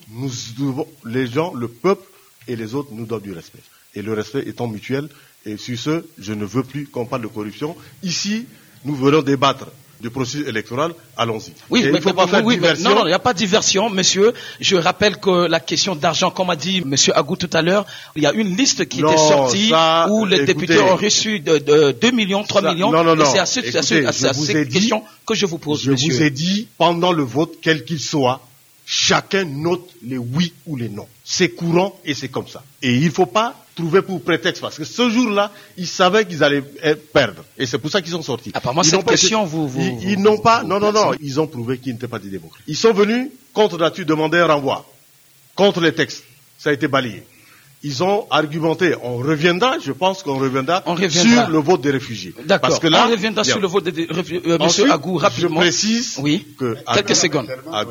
les gens, le peuple et les autres nous donnent du respect. Et le respect étant mutuel, et sur ce, je ne veux plus qu'on parle de corruption. Ici, nous venons débattre du processus électoral, allons-y.
Oui, mais il ne faut pas faire diversion. Non, il n'y a pas de diversion, monsieur. Je rappelle que la question d'argent, comme a dit monsieur Agou tout à l'heure, il y a une liste qui était sortie où les députés ont reçu 2 millions, 3 millions.
Non.
Et c'est à cette question que je vous pose, monsieur.
Je vous ai dit, pendant le vote, quel qu'il soit, chacun note les oui ou les non. C'est courant et c'est comme ça. Et il ne faut pas trouver pour prétexte, parce que ce jour-là, ils savaient qu'ils allaient perdre. Et c'est pour ça qu'ils sont sortis.
Apparemment, cette question,
ils n'ont pas, non, ils ont prouvé qu'ils n'étaient pas des démocrates. Ils sont venus contre nature demander un renvoi, contre les textes. Ça a été balayé. Ils ont argumenté. On reviendra, je pense qu'on reviendra sur le vote des réfugiés.
D'accord.
Parce que là,
on reviendra sur le vote des réfugiés. Monsieur Agou, rapidement.
Je précise
que quelques secondes.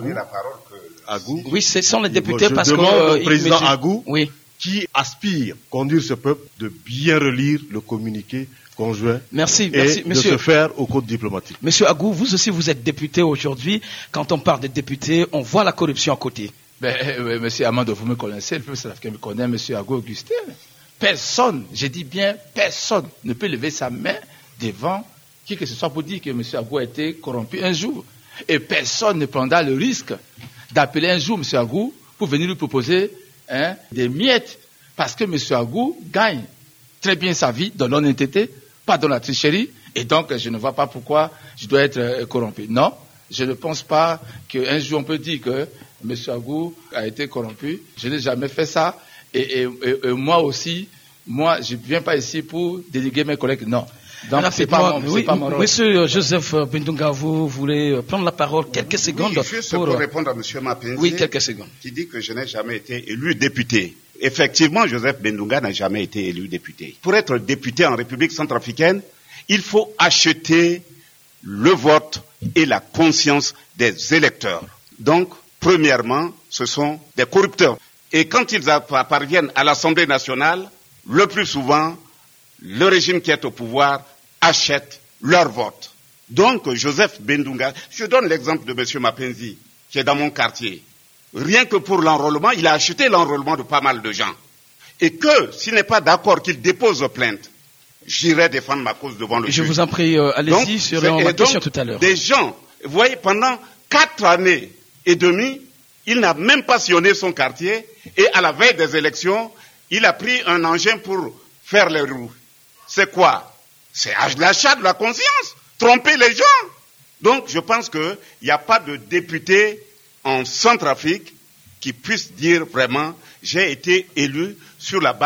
Agou.
Oui, ce sont les députés parce que
le président Agou, qui aspire à conduire ce peuple de bien relire le communiqué conjoint
merci,
et
monsieur.
De se faire au code diplomatique.
Monsieur Agou, vous aussi vous êtes député aujourd'hui. Quand on parle de députés, on voit la corruption à côté.
Monsieur Amando, vous me connaissez, le peuple sud-africain me connaît, monsieur Agou Augustin. Personne, je dis bien personne, ne peut lever sa main devant qui que ce soit pour dire que monsieur Agou a été corrompu un jour. Et personne ne prendra le risque d'appeler un jour monsieur Agou pour venir lui proposer des miettes. Parce que monsieur Agou gagne très bien sa vie dans l'honnêteté, pas dans la tricherie. Et donc, je ne vois pas pourquoi je dois être corrompu. Non, je ne pense pas qu'un jour on peut dire que M. Agou a été corrompu. Je n'ai jamais fait ça. Et moi aussi, je ne viens pas ici pour déléguer mes collègues. Non. Donc, c'est pas mon rôle.
Monsieur Joseph Bendunga, vous voulez prendre la parole quelques secondes
pour répondre à M. Mapenzi.
Oui, quelques secondes.
Qui dit que je n'ai jamais été élu député. Effectivement, Joseph Bendunga n'a jamais été élu député. Pour être député en République centrafricaine, il faut acheter le vote et la conscience des électeurs. Donc, premièrement, ce sont des corrupteurs. Et quand ils parviennent à l'Assemblée nationale, le plus souvent, le régime qui est au pouvoir achète leur vote. Donc, Joseph Bendunga, je donne l'exemple de M. Mapenzi, qui est dans mon quartier. Rien que pour l'enrôlement, il a acheté l'enrôlement de pas mal de gens. Et que, s'il n'est pas d'accord qu'il dépose plainte, j'irai défendre ma cause devant le juge.
Je vous en prie, allez-y sur la question tout à l'heure.
Des gens, vous voyez, pendant 4 années et demie, il n'a même pas sillonné son quartier et à la veille des élections, il a pris un engin pour faire les roues. C'est quoi? C'est l'achat de la conscience, tromper les gens. Donc je pense qu'il n'y a pas de député en Centrafrique qui puisse dire vraiment j'ai été élu sur la base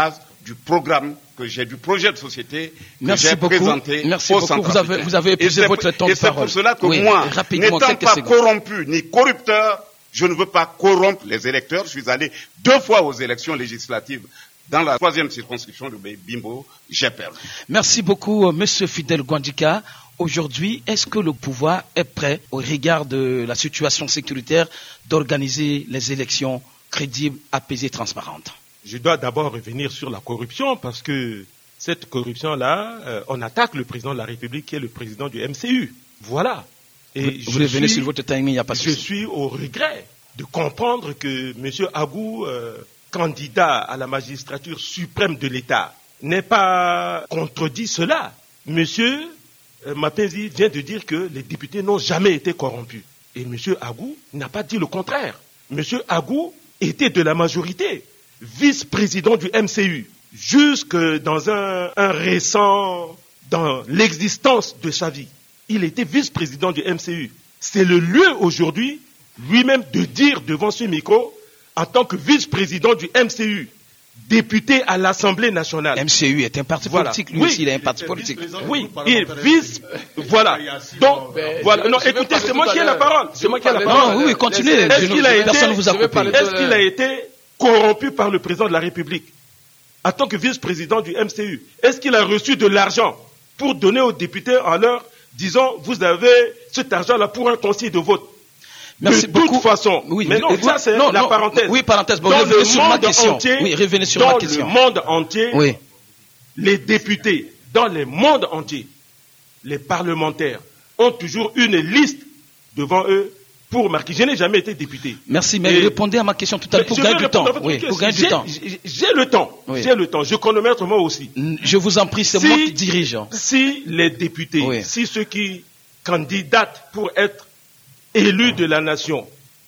du programme que j'ai, du projet de société que
Merci
j'ai
beaucoup.
présenté
Merci
aux
beaucoup.
Centrafricains.
Vous avez épuisé votre temps de parole.
Et c'est pour cela que
oui,
moi,
rapidement,
n'étant pas
secondes.
corrompu ni corrupteur, je ne veux pas corrompre les électeurs. Je suis allé 2 fois aux élections législatives dans la 3e circonscription de Bimbo. J'ai perdu.
Merci beaucoup, Monsieur Fidel Gwandika. Aujourd'hui, est-ce que le pouvoir est prêt, au regard de la situation sécuritaire, d'organiser les élections crédibles, apaisées, transparentes?
Je dois d'abord revenir sur la corruption parce que cette corruption-là, on attaque le président de la République qui est le président du MCU. Voilà. Et
vous revenez sur votre timing, il n'y a pas de souci.
Je suis au regret de comprendre que M. Agou, candidat à la magistrature suprême de l'État, n'ait pas contredit cela. Monsieur Mapenzi vient de dire que les députés n'ont jamais été corrompus. Et M. Agou n'a pas dit le contraire. M. Agou était de la majorité, vice-président du MCU, jusque dans un récent, dans l'existence de sa vie. Il était vice-président du MCU. C'est le lieu aujourd'hui, lui-même, de dire devant ce micro, en tant que vice-président du MCU, député à l'Assemblée nationale.
MCU est un parti politique, lui aussi il est un parti politique.
Oui, il est vice. Voilà. Donc, voilà. Non, écoutez, c'est moi qui ai la parole. C'est moi qui ai la parole.
Non, oui, continuez. Personne ne vous a coupé.
Est-ce qu'il a été corrompu par le président de la République en tant que vice-président du MCU? Est-ce qu'il a reçu de l'argent pour donner aux députés en leur disant vous avez cet argent-là pour un conseil de vote?
Merci
de toute façon.
Oui,
mais non, ça c'est la parenthèse.
Oui, parenthèse. Bon,
revenez
sur ma question. Oui, revenez sur ma question.
Dans le monde entier,
oui,
les députés, dans le monde entier, les parlementaires ont toujours une liste devant eux pour marquer. Je n'ai jamais été député.
Merci, mais répondez à ma question tout à l'heure pour gagner du temps. Oui, pour gagner du temps.
J'ai le temps. Oui. J'ai le temps. Je chronomètre moi aussi.
Je vous en prie, c'est moi qui dirige.
Si les députés, si ceux qui candidatent pour être élus de la nation,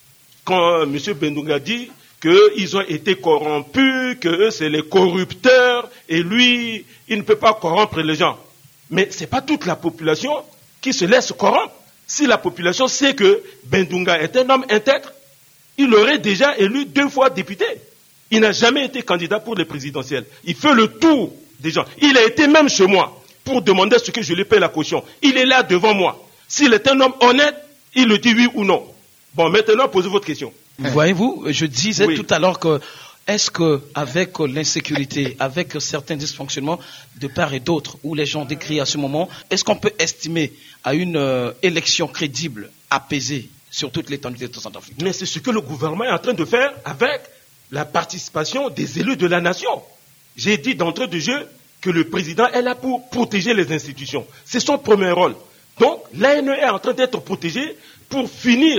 quand M. Bendunga dit qu'ils ont été corrompus, que c'est les corrupteurs, et lui, il ne peut pas corrompre les gens. Mais ce n'est pas toute la population qui se laisse corrompre. Si la population sait que Bendunga est un homme intègre, il aurait déjà élu 2 fois député. Il n'a jamais été candidat pour les présidentielles. Il fait le tour des gens. Il a été même chez moi pour demander ce que je lui paie la caution. Il est là devant moi. S'il est un homme honnête, il le dit oui ou non. Bon, maintenant, posez votre question.
Voyez-vous, je disais tout à l'heure que est-ce qu'avec l'insécurité, avec certains dysfonctionnements de part et d'autre, où les gens décrient à ce moment, est-ce qu'on peut estimer à une élection crédible, apaisée, sur toute l'étendue de Centrafrique?
Mais c'est ce que le gouvernement est en train de faire avec la participation des élus de la nation. J'ai dit d'entrée de jeu que le président est là pour protéger les institutions. C'est son premier rôle. Donc, l'ANE est en train d'être protégée pour finir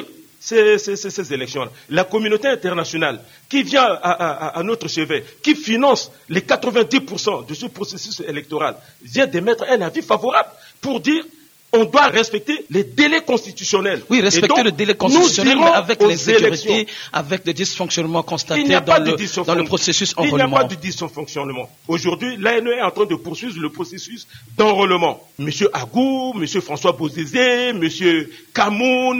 ces élections-là. La communauté internationale qui vient à notre chevet, qui finance les 90% de ce processus électoral, vient d'émettre un avis favorable pour dire on doit respecter les délais constitutionnels.
Oui, respecter le délai constitutionnel, mais avec l'insécurité, avec des dysfonctionnements constatés dans le processus enrôlement.
Il n'y a pas de dysfonctionnement. Aujourd'hui, l'ANE est en train de poursuivre le processus d'enrôlement. Monsieur Agou, monsieur François Bozizé, monsieur Kamoun,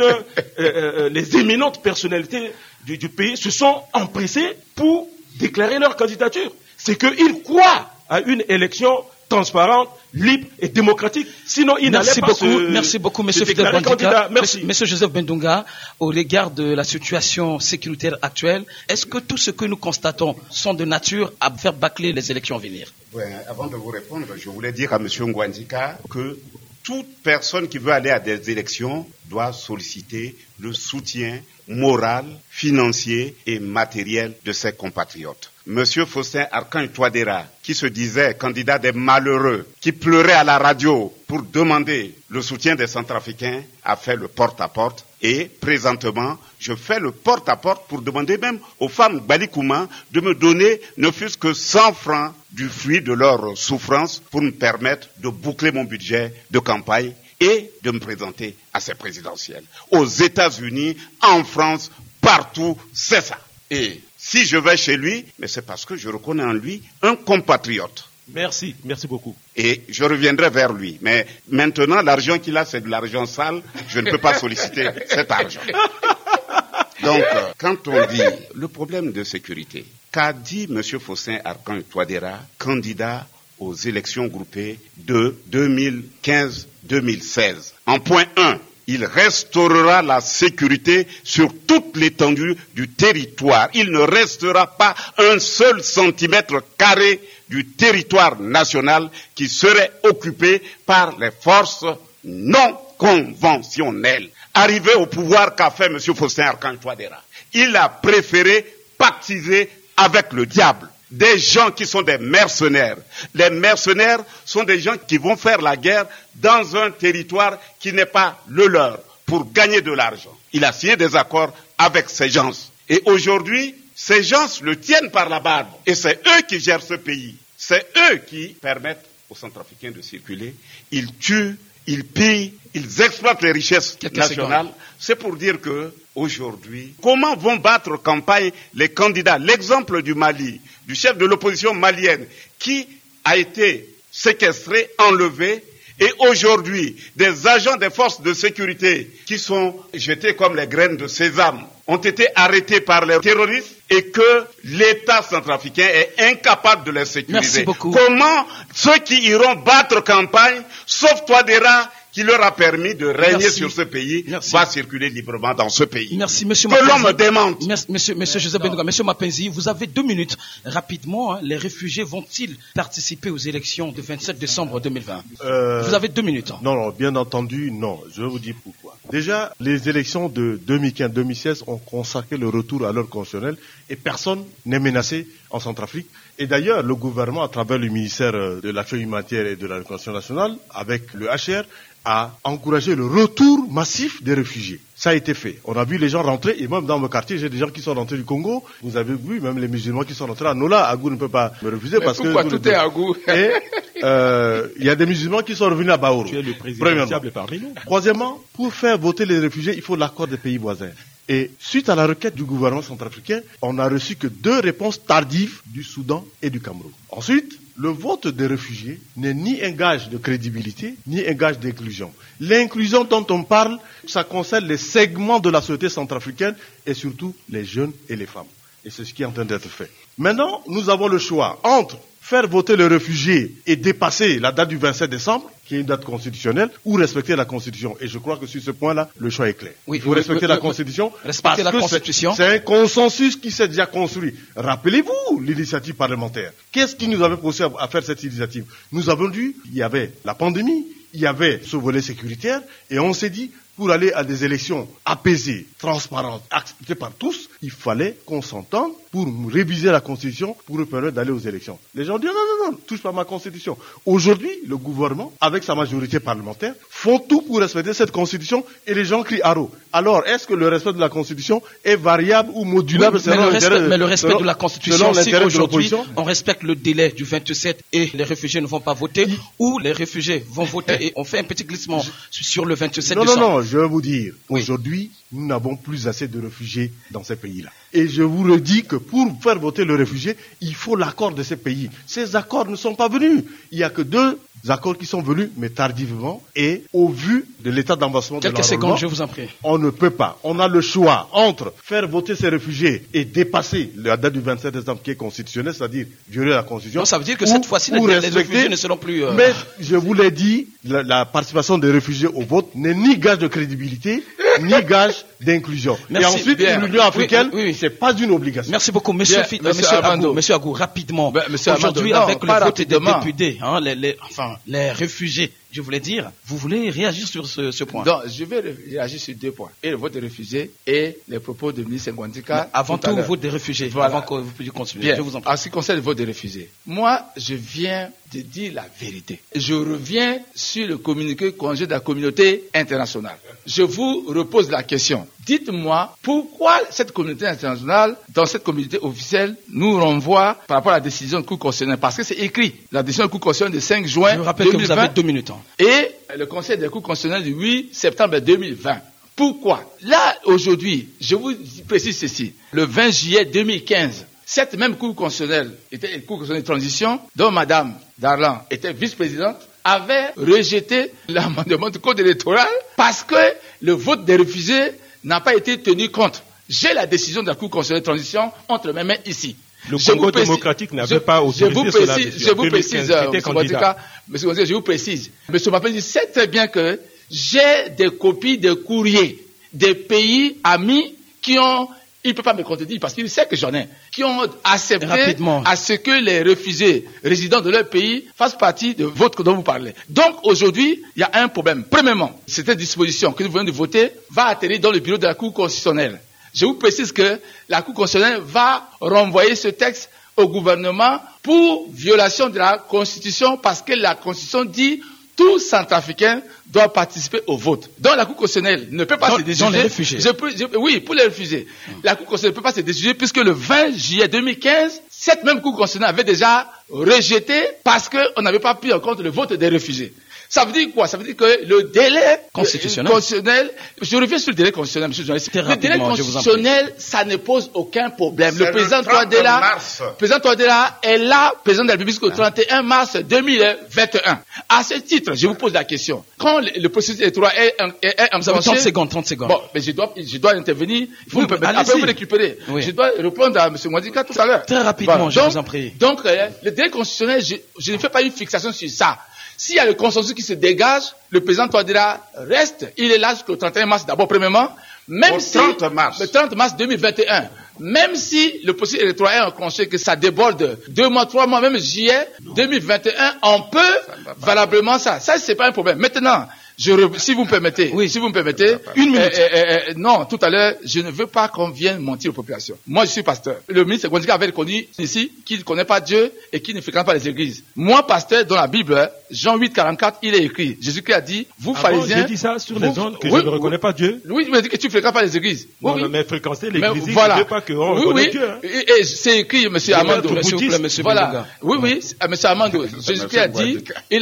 les éminentes personnalités du pays se sont empressés pour déclarer leur candidature. C'est qu'ils croient à une élection transparente, libre et démocratique. Sinon, il n'allait pas
Merci beaucoup, M. Fidel Gwandika. M. Joseph Bendunga, au regard de la situation sécuritaire actuelle, est-ce que tout ce que nous constatons sont de nature à faire bâcler les élections à venir?
Avant de vous répondre, je voulais dire à M. Gwandika que toute personne qui veut aller à des élections doit solliciter le soutien moral, financier et matériel de ses compatriotes. Monsieur Faustin Archange Touadéra, qui se disait candidat des malheureux, qui pleurait à la radio pour demander le soutien des Centrafricains, a fait le porte-à-porte. Et présentement, je fais le porte-à-porte pour demander même aux femmes Balikouma de me donner ne fût-ce que 100 francs du fruit de leur souffrance pour me permettre de boucler mon budget de campagne et de me présenter à ces présidentielles. Aux États-Unis, en France, partout, c'est ça. Et si je vais chez lui, mais c'est parce que je reconnais en lui un compatriote.
Merci beaucoup.
Et je reviendrai vers lui. Mais maintenant, l'argent qu'il a, c'est de l'argent sale. Je ne peux pas solliciter cet argent. Donc, quand on dit le problème de sécurité, qu'a dit M. Faustin Archange Touadéra, candidat aux élections groupées de 2015-2016. En point 1, il restaurera la sécurité sur toute l'étendue du territoire. Il ne restera pas un seul centimètre carré du territoire national qui serait occupé par les forces non conventionnelles. Arrivé au pouvoir qu'a fait M. Faustin Archange Touadéra, il a préféré pactiser avec le diable. Des gens qui sont des mercenaires. Les mercenaires sont des gens qui vont faire la guerre dans un territoire qui n'est pas le leur pour gagner de l'argent. Il a signé des accords avec ces gens. Et aujourd'hui, ces gens le tiennent par la barbe. Et c'est eux qui gèrent ce pays. C'est eux qui permettent aux Centrafricains de circuler. Ils tuent, ils pillent, ils exploitent les richesses nationales. C'est pour dire que aujourd'hui, comment vont battre campagne les candidats? L'exemple du Mali, du chef de l'opposition malienne, qui a été séquestré, enlevé, et aujourd'hui, des agents des forces de sécurité qui sont jetés comme les graines de sésame ont été arrêtés par les terroristes et que l'État centrafricain est incapable de les sécuriser.
Merci beaucoup.
Comment ceux qui iront battre campagne, sauf Touadéra, qui leur a permis de régner sur ce pays, va circuler librement dans ce pays.
Merci, monsieur
Mapenzi. Que l'on me démente.
Monsieur Joseph Benouga, monsieur Mapenzi, vous avez 2 minutes. Rapidement, les réfugiés vont-ils participer aux élections du 27 décembre 2020 Vous avez 2 minutes.
Non, bien entendu, non. Je vais vous dire pourquoi. Déjà, les élections de 2015-2016 ont consacré le retour à l'ordre constitutionnel et personne n'est menacé en Centrafrique. Et d'ailleurs, le gouvernement, à travers le ministère de l'Action humanitaire et de la Réconciliation nationale, avec le HR, a encouragé le retour massif des réfugiés. Ça a été fait. On a vu les gens rentrer, et même dans mon quartier, j'ai des gens qui sont rentrés du Congo. Vous avez vu, même les musulmans qui sont rentrés à Nola. Agou ne peut pas me refuser.
Mais
parce
pourquoi
que
tout est Agou?
Et il y a des musulmans qui sont revenus à Baouro.
Tu es le présidentiable parmi nous.
Troisièmement, pour faire voter les réfugiés, il faut l'accord des pays voisins. Et suite à la requête du gouvernement centrafricain, on n'a reçu que 2 réponses tardives du Soudan et du Cameroun. Ensuite, le vote des réfugiés n'est ni un gage de crédibilité, ni un gage d'inclusion. L'inclusion dont on parle, ça concerne les segments de la société centrafricaine et surtout les jeunes et les femmes. Et c'est ce qui est en train d'être fait. Maintenant, nous avons le choix entre faire voter les réfugiés et dépasser la date du 27 décembre, qui est une date constitutionnelle, ou respecter la Constitution. Et je crois que sur ce point-là, le choix est clair.
Oui,
il faut respecter la Constitution.
Respecter la Constitution.
C'est un consensus qui s'est déjà construit. Rappelez-vous l'initiative parlementaire. Qu'est-ce qui nous avait poussé à faire cette initiative? Nous avons dit, il y avait la pandémie, il y avait ce volet sécuritaire, et on s'est dit, pour aller à des élections apaisées, transparentes, acceptées par tous, il fallait qu'on s'entende pour réviser la Constitution, pour nous permettre d'aller aux élections. Les gens disent non, touche pas ma Constitution. Aujourd'hui, le gouvernement, avec sa majorité parlementaire, font tout pour respecter cette Constitution et les gens crient haro. Alors, est-ce que le respect de la Constitution est variable ou modulable?
Oui, mais le respect de la Constitution, si aujourd'hui on respecte le délai du 27 et les réfugiés ne vont pas voter, ou les réfugiés vont voter et on fait un petit glissement sur le 27 décembre.
Non, je vais vous dire, aujourd'hui, nous n'avons plus assez de réfugiés dans ces pays-là. Et je vous le dis que pour faire voter le réfugié, il faut l'accord de ces pays. Ces accords ne sont pas venus. Il n'y a que 2 accords qui sont venus, mais tardivement, et au vu de l'état d'avancement de l'enrôlement.
Quelques secondes, je vous en prie.
On ne peut pas. On a le choix entre faire voter ces réfugiés et dépasser la date du 27 décembre qui est constitutionnelle, c'est-à-dire violer la Constitution.
Non, ça veut dire que cette fois-ci, les réfugiés ne seront plus...
Mais je vous l'ai dit, la participation des réfugiés au vote n'est ni gage de crédibilité, ni gage d'inclusion. Et ensuite, l'Union africaine, c'est pas une obligation.
Merci beaucoup, monsieur Agou, rapidement. Aujourd'hui, avec le vote des députés, les réfugiés, je voulais dire, vous voulez réagir sur ce point?
Donc, je vais réagir sur 2 points. Et le vote des réfugiés et les propos de ministre Ngwandika.
Avant tout, le vote des réfugiés, avant que vous puissiez continuer.
Bien.
Je vous en prie.
En ce qui concerne le vote des réfugiés, moi, je viens de dire la vérité. Je reviens sur le communiqué conjoint de la communauté internationale. Je vous repose la question. Dites-moi pourquoi cette communauté internationale, dans cette communauté officielle, nous renvoie par rapport à la décision de Cour constitutionnelle. Parce que c'est écrit, la décision de Cour constitutionnelle du 5 juin 2020. Je vous rappelle que vous avez 2 minutes.
Et le Conseil des cours constitutionnels du 8 septembre 2020. Pourquoi? Là, aujourd'hui, je vous précise ceci. Le 20 juillet 2015, cette même Cour constitutionnelle était une Cour constitutionnelle de transition, dont Madame Darlan était vice-présidente, avait rejeté l'amendement du Code électoral parce que le vote des réfugiés n'a pas été tenu compte. J'ai la décision de la Cour constitutionnelle de transition entre mes mains ici.
Le Congo démocratique n'avait pas autorisé cela.
Je vous précise, je vous précise. M. Mapendji sait très bien que j'ai des copies de courriers des pays amis qui ont, il ne peut pas me contredire parce qu'il sait que j'en ai, qui ont accepté à ce que les réfugiés résidant de leur pays fassent partie de votre dont vous parlez. Donc aujourd'hui, il y a un problème. Premièrement, cette disposition que nous venons de voter va atterrir dans le bureau de la Cour constitutionnelle. Je vous précise que la Cour constitutionnelle va renvoyer ce texte au gouvernement pour violation de la Constitution parce que la Constitution dit tout Centrafricain doit participer au vote. Donc la Cour constitutionnelle ne peut pas se déjuger.
Dans les réfugiés.
Oui, pour les réfugiés. La Cour constitutionnelle ne peut pas se déjuger puisque le 20 juillet 2015, cette même Cour constitutionnelle avait déjà rejeté parce qu'on n'avait pas pris en compte le vote des réfugiés. Ça veut dire quoi? Ça veut dire que le délai constitutionnel, je reviens sur le délai constitutionnel, monsieur le journaliste. Le délai constitutionnel, ça ne pose aucun problème. Le président Touadéra est là, président de la République au 31 mars 2021. À ce titre, je vous pose la question. Quand le processus électoral est enclenché...
30 secondes.
Bon, mais je dois intervenir. Vous me permettez. Après, vous récupérez. Oui. Je dois répondre à M. Mwadika tout à l'heure.
Très rapidement, je vous en prie.
Donc, le délai constitutionnel, je ne fais pas une fixation sur ça. S'il y a le consensus qui se dégage, le président Touadéra reste, il est là jusqu'au 31 mars d'abord, premièrement, même si, le 30 mars 2021, même si le processus électoral est enclenché, que ça déborde 2 mois, 3 mois, même juillet 2021, on peut valablement ça. Ça, c'est pas un problème. Maintenant, si vous me permettez, une minute. Non, tout à l'heure, je ne veux pas qu'on vienne mentir aux populations. Moi, je suis pasteur. Le ministre Gondika avait reconnu ici qu'il ne connaît pas Dieu et qu'il ne fréquente pas les églises. Moi, pasteur, dans la Bible, Jean 8, 44, il est écrit. Jésus-Christ a dit, vous pharisiens.
J'ai dit ça sur les ondes que je ne reconnais pas Dieu.
Oui, il m'a dit que tu ne fréquentes pas les églises.
Non, mais fréquenter l'église, il ne veut pas qu'on reconnaisse Dieu. Hein.
Et c'est écrit, monsieur Amando. Voilà. Oui, monsieur Amando. Jésus-Christ a dit, il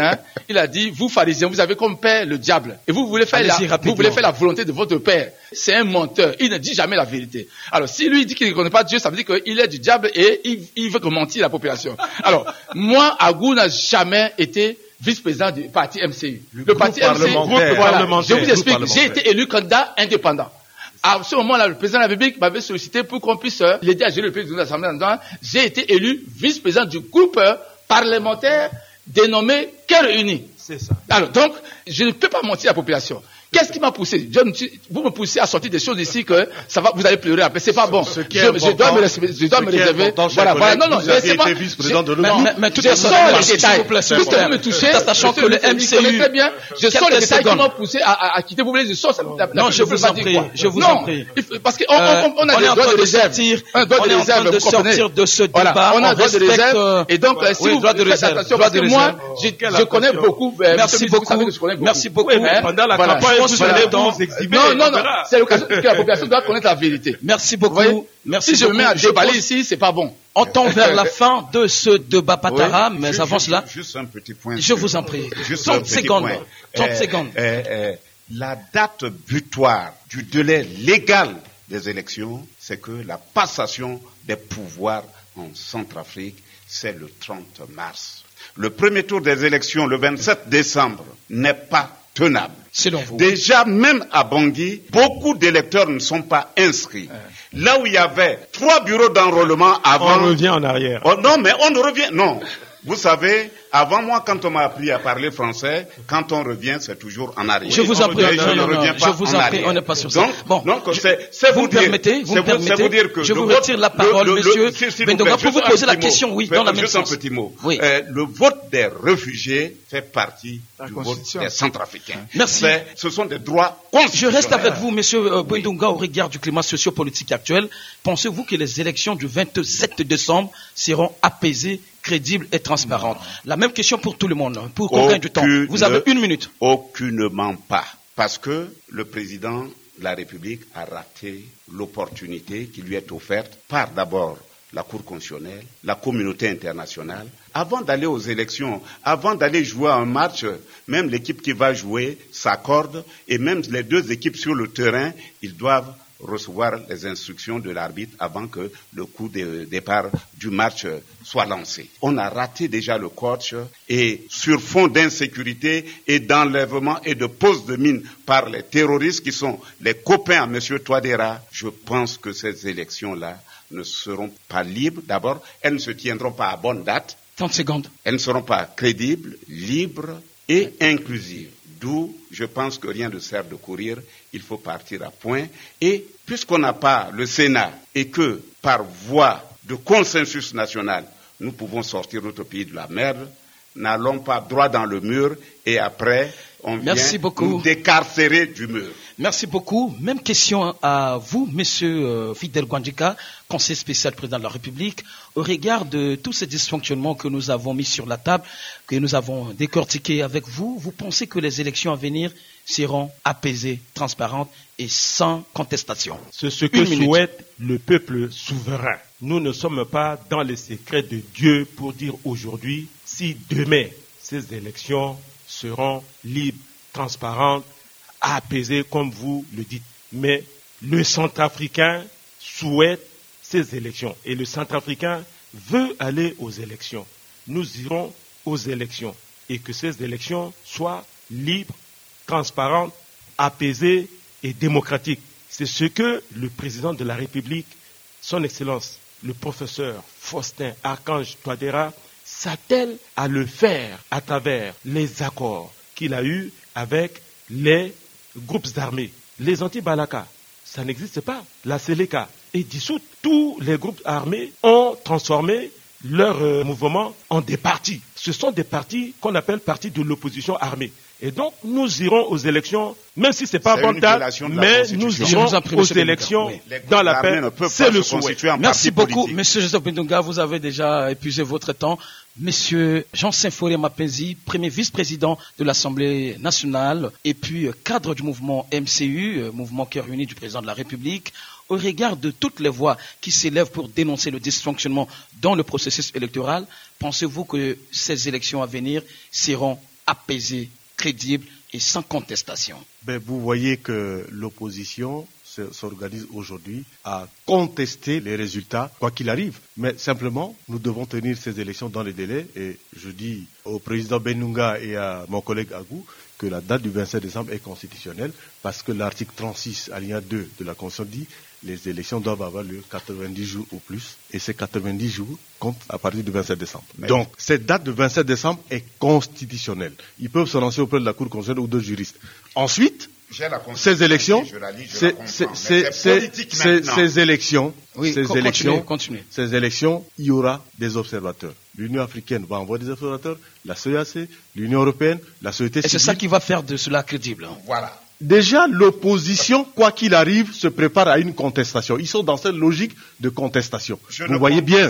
a dit, vous pharisiens, vous avez comme père le diable. Et vous voulez faire la volonté de votre père. C'est un menteur. Il ne dit jamais la vérité. Alors, si lui dit qu'il ne connaît pas Dieu, ça veut dire qu'il est du diable et il veut mentir la population. Alors, moi, Agou n'a jamais été vice-président du parti MCU. Le parti MCU, voilà. Je vous explique, j'ai été élu candidat indépendant. À ce moment-là, le président de la République m'avait sollicité pour qu'on puisse l'aider à gérer le président de l'Assemblée nationale. J'ai été élu vice-président du groupe parlementaire dénommé Cœur Uni.
C'est ça.
Alors, donc, je ne peux pas mentir à la population. Qu'est-ce qui m'a poussé? Vous me poussez à sortir des choses ici que ça va, vous allez pleurer après. C'est pas bon. Je dois me réserver. Voilà. Non, laissez-moi.
Mais tout ça,
les détails. Puisque vous me touchez,
sachant que le MCU,
très bien, je sors les détails qui m'ont poussé à quitter. Vous voulez, je sors.
Non, je vous en prie. Je vous en prie.
Parce qu'on a des droits de réserve.
On est en train de sortir de ce débat.
On a droit de réserve. Et donc, si vous faites attention, parce que moi, je connais beaucoup.
Merci beaucoup. Merci beaucoup.
Pendant la campagne, vous allez vous exhiber.
Non. C'est l'occasion que la population doit connaître la vérité.
Merci beaucoup.
Si je me mets à déballer ici, c'est pas bon.
On tend vers la fin de ce débat Patara, mais avant cela.
Juste un petit point.
Je vous en prie. 30 secondes. 30 secondes.
La date butoir du délai légal des élections, c'est que la passation des pouvoirs en Centrafrique, c'est le 30 mars. Le premier tour des élections, le 27 décembre, n'est pas tenable.
Selon vous.
Déjà, même à Bangui, beaucoup d'électeurs ne sont pas inscrits. Là où il y avait 3 bureaux d'enrôlement avant...
On revient en arrière.
Oh, non, mais on revient... Non. Vous savez, avant moi, quand on m'a appris à parler français, quand on revient, c'est toujours en arrière.
Je vous en prie,
je
vous en prie, on n'est pas sur ça.
Donc, c'est
vous me permettez,
que
je vous retire la parole, monsieur Bendoga, pour vous poser la question, oui, dans la même sens.
Juste un petit mot. Oui. Le vote des réfugiés fait partie du vote des Centrafricains.
Merci.
Ce sont des droits constitutionnels.
Je reste avec vous, monsieur Bendoga, au regard du climat sociopolitique actuel. Pensez-vous que les élections du 27 décembre seront apaisées, crédibles et transparentes? La même question pour tout le monde, pour qu'on gagne du temps. Vous avez 1 minute.
Aucunement pas. Parce que le président de la République a raté l'opportunité qui lui est offerte par d'abord la Cour constitutionnelle, la communauté internationale. Avant d'aller aux élections, avant d'aller jouer un match, même l'équipe qui va jouer s'accorde et même les 2 équipes sur le terrain, ils doivent recevoir les instructions de l'arbitre avant que le coup de départ du match soit lancé. On a raté déjà le coach et sur fond d'insécurité et d'enlèvement et de pose de mine par les terroristes qui sont les copains à M. Touadéra, je pense que ces élections-là ne seront pas libres. D'abord, elles ne se tiendront pas à bonne date.
30 secondes.
Elles ne seront pas crédibles, libres et inclusives. D'où, je pense que rien ne sert de courir, il faut partir à point. Et puisqu'on n'a pas le Sénat et que, par voie de consensus national, nous pouvons sortir notre pays de la merde, n'allons pas droit dans le mur et après, on vient nous décarcérer du mur.
Merci beaucoup. Même question à vous, monsieur Fidel Gwandjika, conseiller spécial président de la République. Au regard de tous ces dysfonctionnements que nous avons mis sur la table, que nous avons décortiqués avec vous, vous pensez que les élections à venir seront apaisées, transparentes et sans contestation?
C'est ce que souhaite le peuple souverain. Nous ne sommes pas dans les secrets de Dieu pour dire aujourd'hui si demain ces élections seront libres, transparentes, apaisées comme vous le dites. Mais le Centrafricain souhaite ces élections et le Centrafricain veut aller aux élections. Nous irons aux élections et que ces élections soient libres, transparentes, apaisées et démocratiques. C'est ce que le président de la République, son Excellence, le professeur Faustin Archange Touadéra, s'attelle à le faire à travers les accords qu'il a eus avec les groupes armés. Les anti-Balaka, ça n'existe pas. La Séléka est dissoute. Tous les groupes armés ont transformé leur mouvement en des partis. Ce sont des partis qu'on appelle partis de l'opposition armée. Et donc, nous irons aux élections, même si ce n'est pas bon date, mais nous irons aux élections dans la paix. C'est le souhait.
Merci beaucoup, Monsieur Joseph Bindunga. Vous avez déjà épuisé votre temps. Monsieur Jean-Saint Fauré Mapenzi, premier vice-président de l'Assemblée nationale et puis cadre du mouvement MCU, mouvement Cœur uni du président de la République, au regard de toutes les voix qui s'élèvent pour dénoncer le dysfonctionnement dans le processus électoral, pensez-vous que ces élections à venir seront apaisées, crédibles et sans contestation?
Vous voyez que l'opposition s'organise aujourd'hui à contester les résultats, quoi qu'il arrive. Mais simplement, nous devons tenir ces élections dans les délais. Et je dis au président Benunga et à mon collègue Agou que la date du 27 décembre est constitutionnelle parce que l'article 36, alinéa 2 de la Constitution dit les élections doivent avoir lieu 90 jours ou plus. Et ces 90 jours comptent à partir du 27 décembre. Donc, cette date de 27 décembre est constitutionnelle. Ils peuvent se lancer auprès de la Cour constitutionnelle ou d'autres juristes. Ensuite, ces élections, il y aura des observateurs. L'Union africaine va envoyer des observateurs, la CEAC, l'Union européenne, la société civile.
Et c'est ça qui va faire de cela crédible.
Voilà.
Déjà, l'opposition, quoi qu'il arrive, se prépare à une contestation. Ils sont dans cette logique de contestation. Vous voyez bien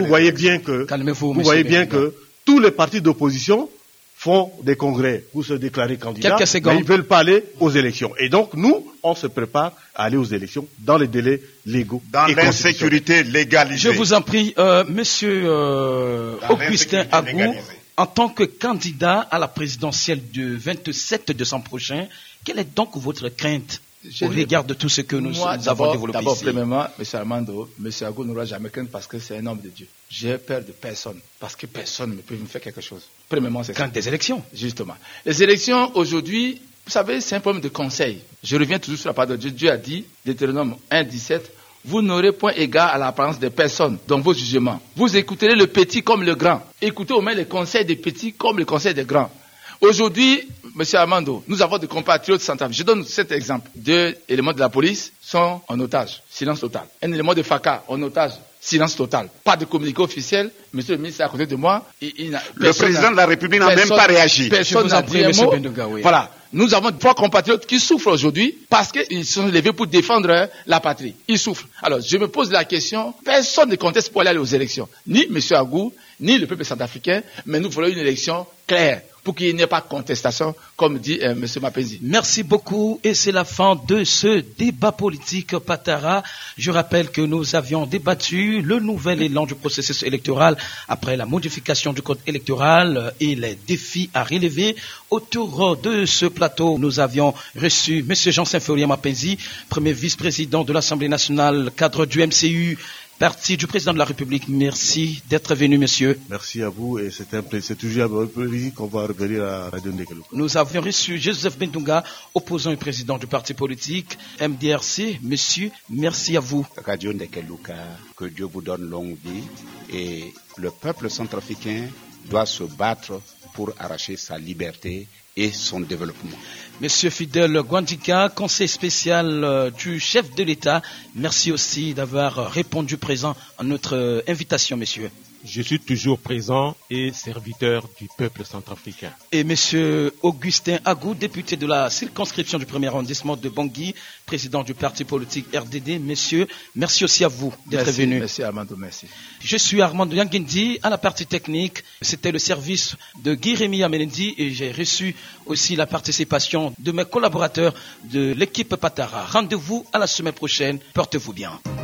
que tous les partis d'opposition font des congrès pour se déclarer candidats, mais ils ne veulent pas aller aux élections. Et donc, nous, on se prépare à aller aux élections dans les délais légaux.
Dans l'insécurité légalisée.
Je vous en prie, Monsieur Augustin Agou, en tant que candidat à la présidentielle du 27 décembre prochain, quelle est donc votre crainte au regard de tout ce que nous avons développé ici?
D'abord, premièrement, M. Armando, M. Agou n'aura jamais crainte parce que c'est un homme de Dieu. J'ai peur de personne, parce que personne ne peut me faire quelque chose. Premièrement, c'est
crainte des élections.
Justement. Les élections, aujourd'hui, vous savez, c'est un problème de conseil. Je reviens toujours sur la parole de Dieu. Dieu a dit, Deutéronome 1, 17, vous n'aurez point égard à l'apparence des personnes dans vos jugements. Vous écouterez le petit comme le grand. Écoutez au moins les conseils des petits comme les conseils des grands. Aujourd'hui, M. Armando, nous avons des compatriotes centrafricains. Je donne cet exemple. 2 éléments de la police sont en otage. Silence total. Un élément de FACA en otage. Silence total. Pas de communiqué officiel. Monsieur le ministre est à côté de moi.
Le président de la République n'a même pas réagi.
Personne n'a dit un mot. Voilà. Nous avons 3 compatriotes qui souffrent aujourd'hui parce qu'ils sont levés pour défendre la patrie. Ils souffrent. Alors, je me pose la question, personne ne conteste pour aller aux élections. Ni M. Agou, ni le peuple centrafricain, mais nous voulons une élection claire pour qu'il n'y ait pas de contestation, comme dit M. Mapenzi.
Merci beaucoup. Et c'est la fin de ce débat politique Patara. Je rappelle que nous avions débattu le nouvel élan du processus électoral après la modification du code électoral et les défis à relever. Autour de ce plateau, nous avions reçu M. Jean-Saint Fauré Mapenzi, premier vice-président de l'Assemblée nationale, cadre du MCU, parti du président de la République. Merci d'être venu, monsieur.
Merci à vous et c'est toujours un plaisir qu'on va revenir à Radio Ndekelouka.
Nous avons reçu Joseph Bendunga, opposant et président du parti politique MDRC. Monsieur, merci à vous.
Radio Ndekelouka, que Dieu vous donne longue vie et le peuple centrafricain doit se battre pour arracher sa liberté et son développement.
Monsieur Fidel Gwandika, conseiller spécial du chef de l'État, merci aussi d'avoir répondu présent à notre invitation, monsieur.
Je suis toujours présent et serviteur du peuple centrafricain.
Et monsieur Augustin Agou, député de la circonscription du 1er arrondissement de Bangui, président du parti politique RDD. Monsieur, merci aussi à vous d'être venu.
Merci Armando, merci.
Je suis Armando Yangendi à la partie technique. C'était le service de Guy Rémy Amendi et j'ai reçu aussi la participation de mes collaborateurs de l'équipe Patara. Rendez-vous à la semaine prochaine. Portez-vous bien.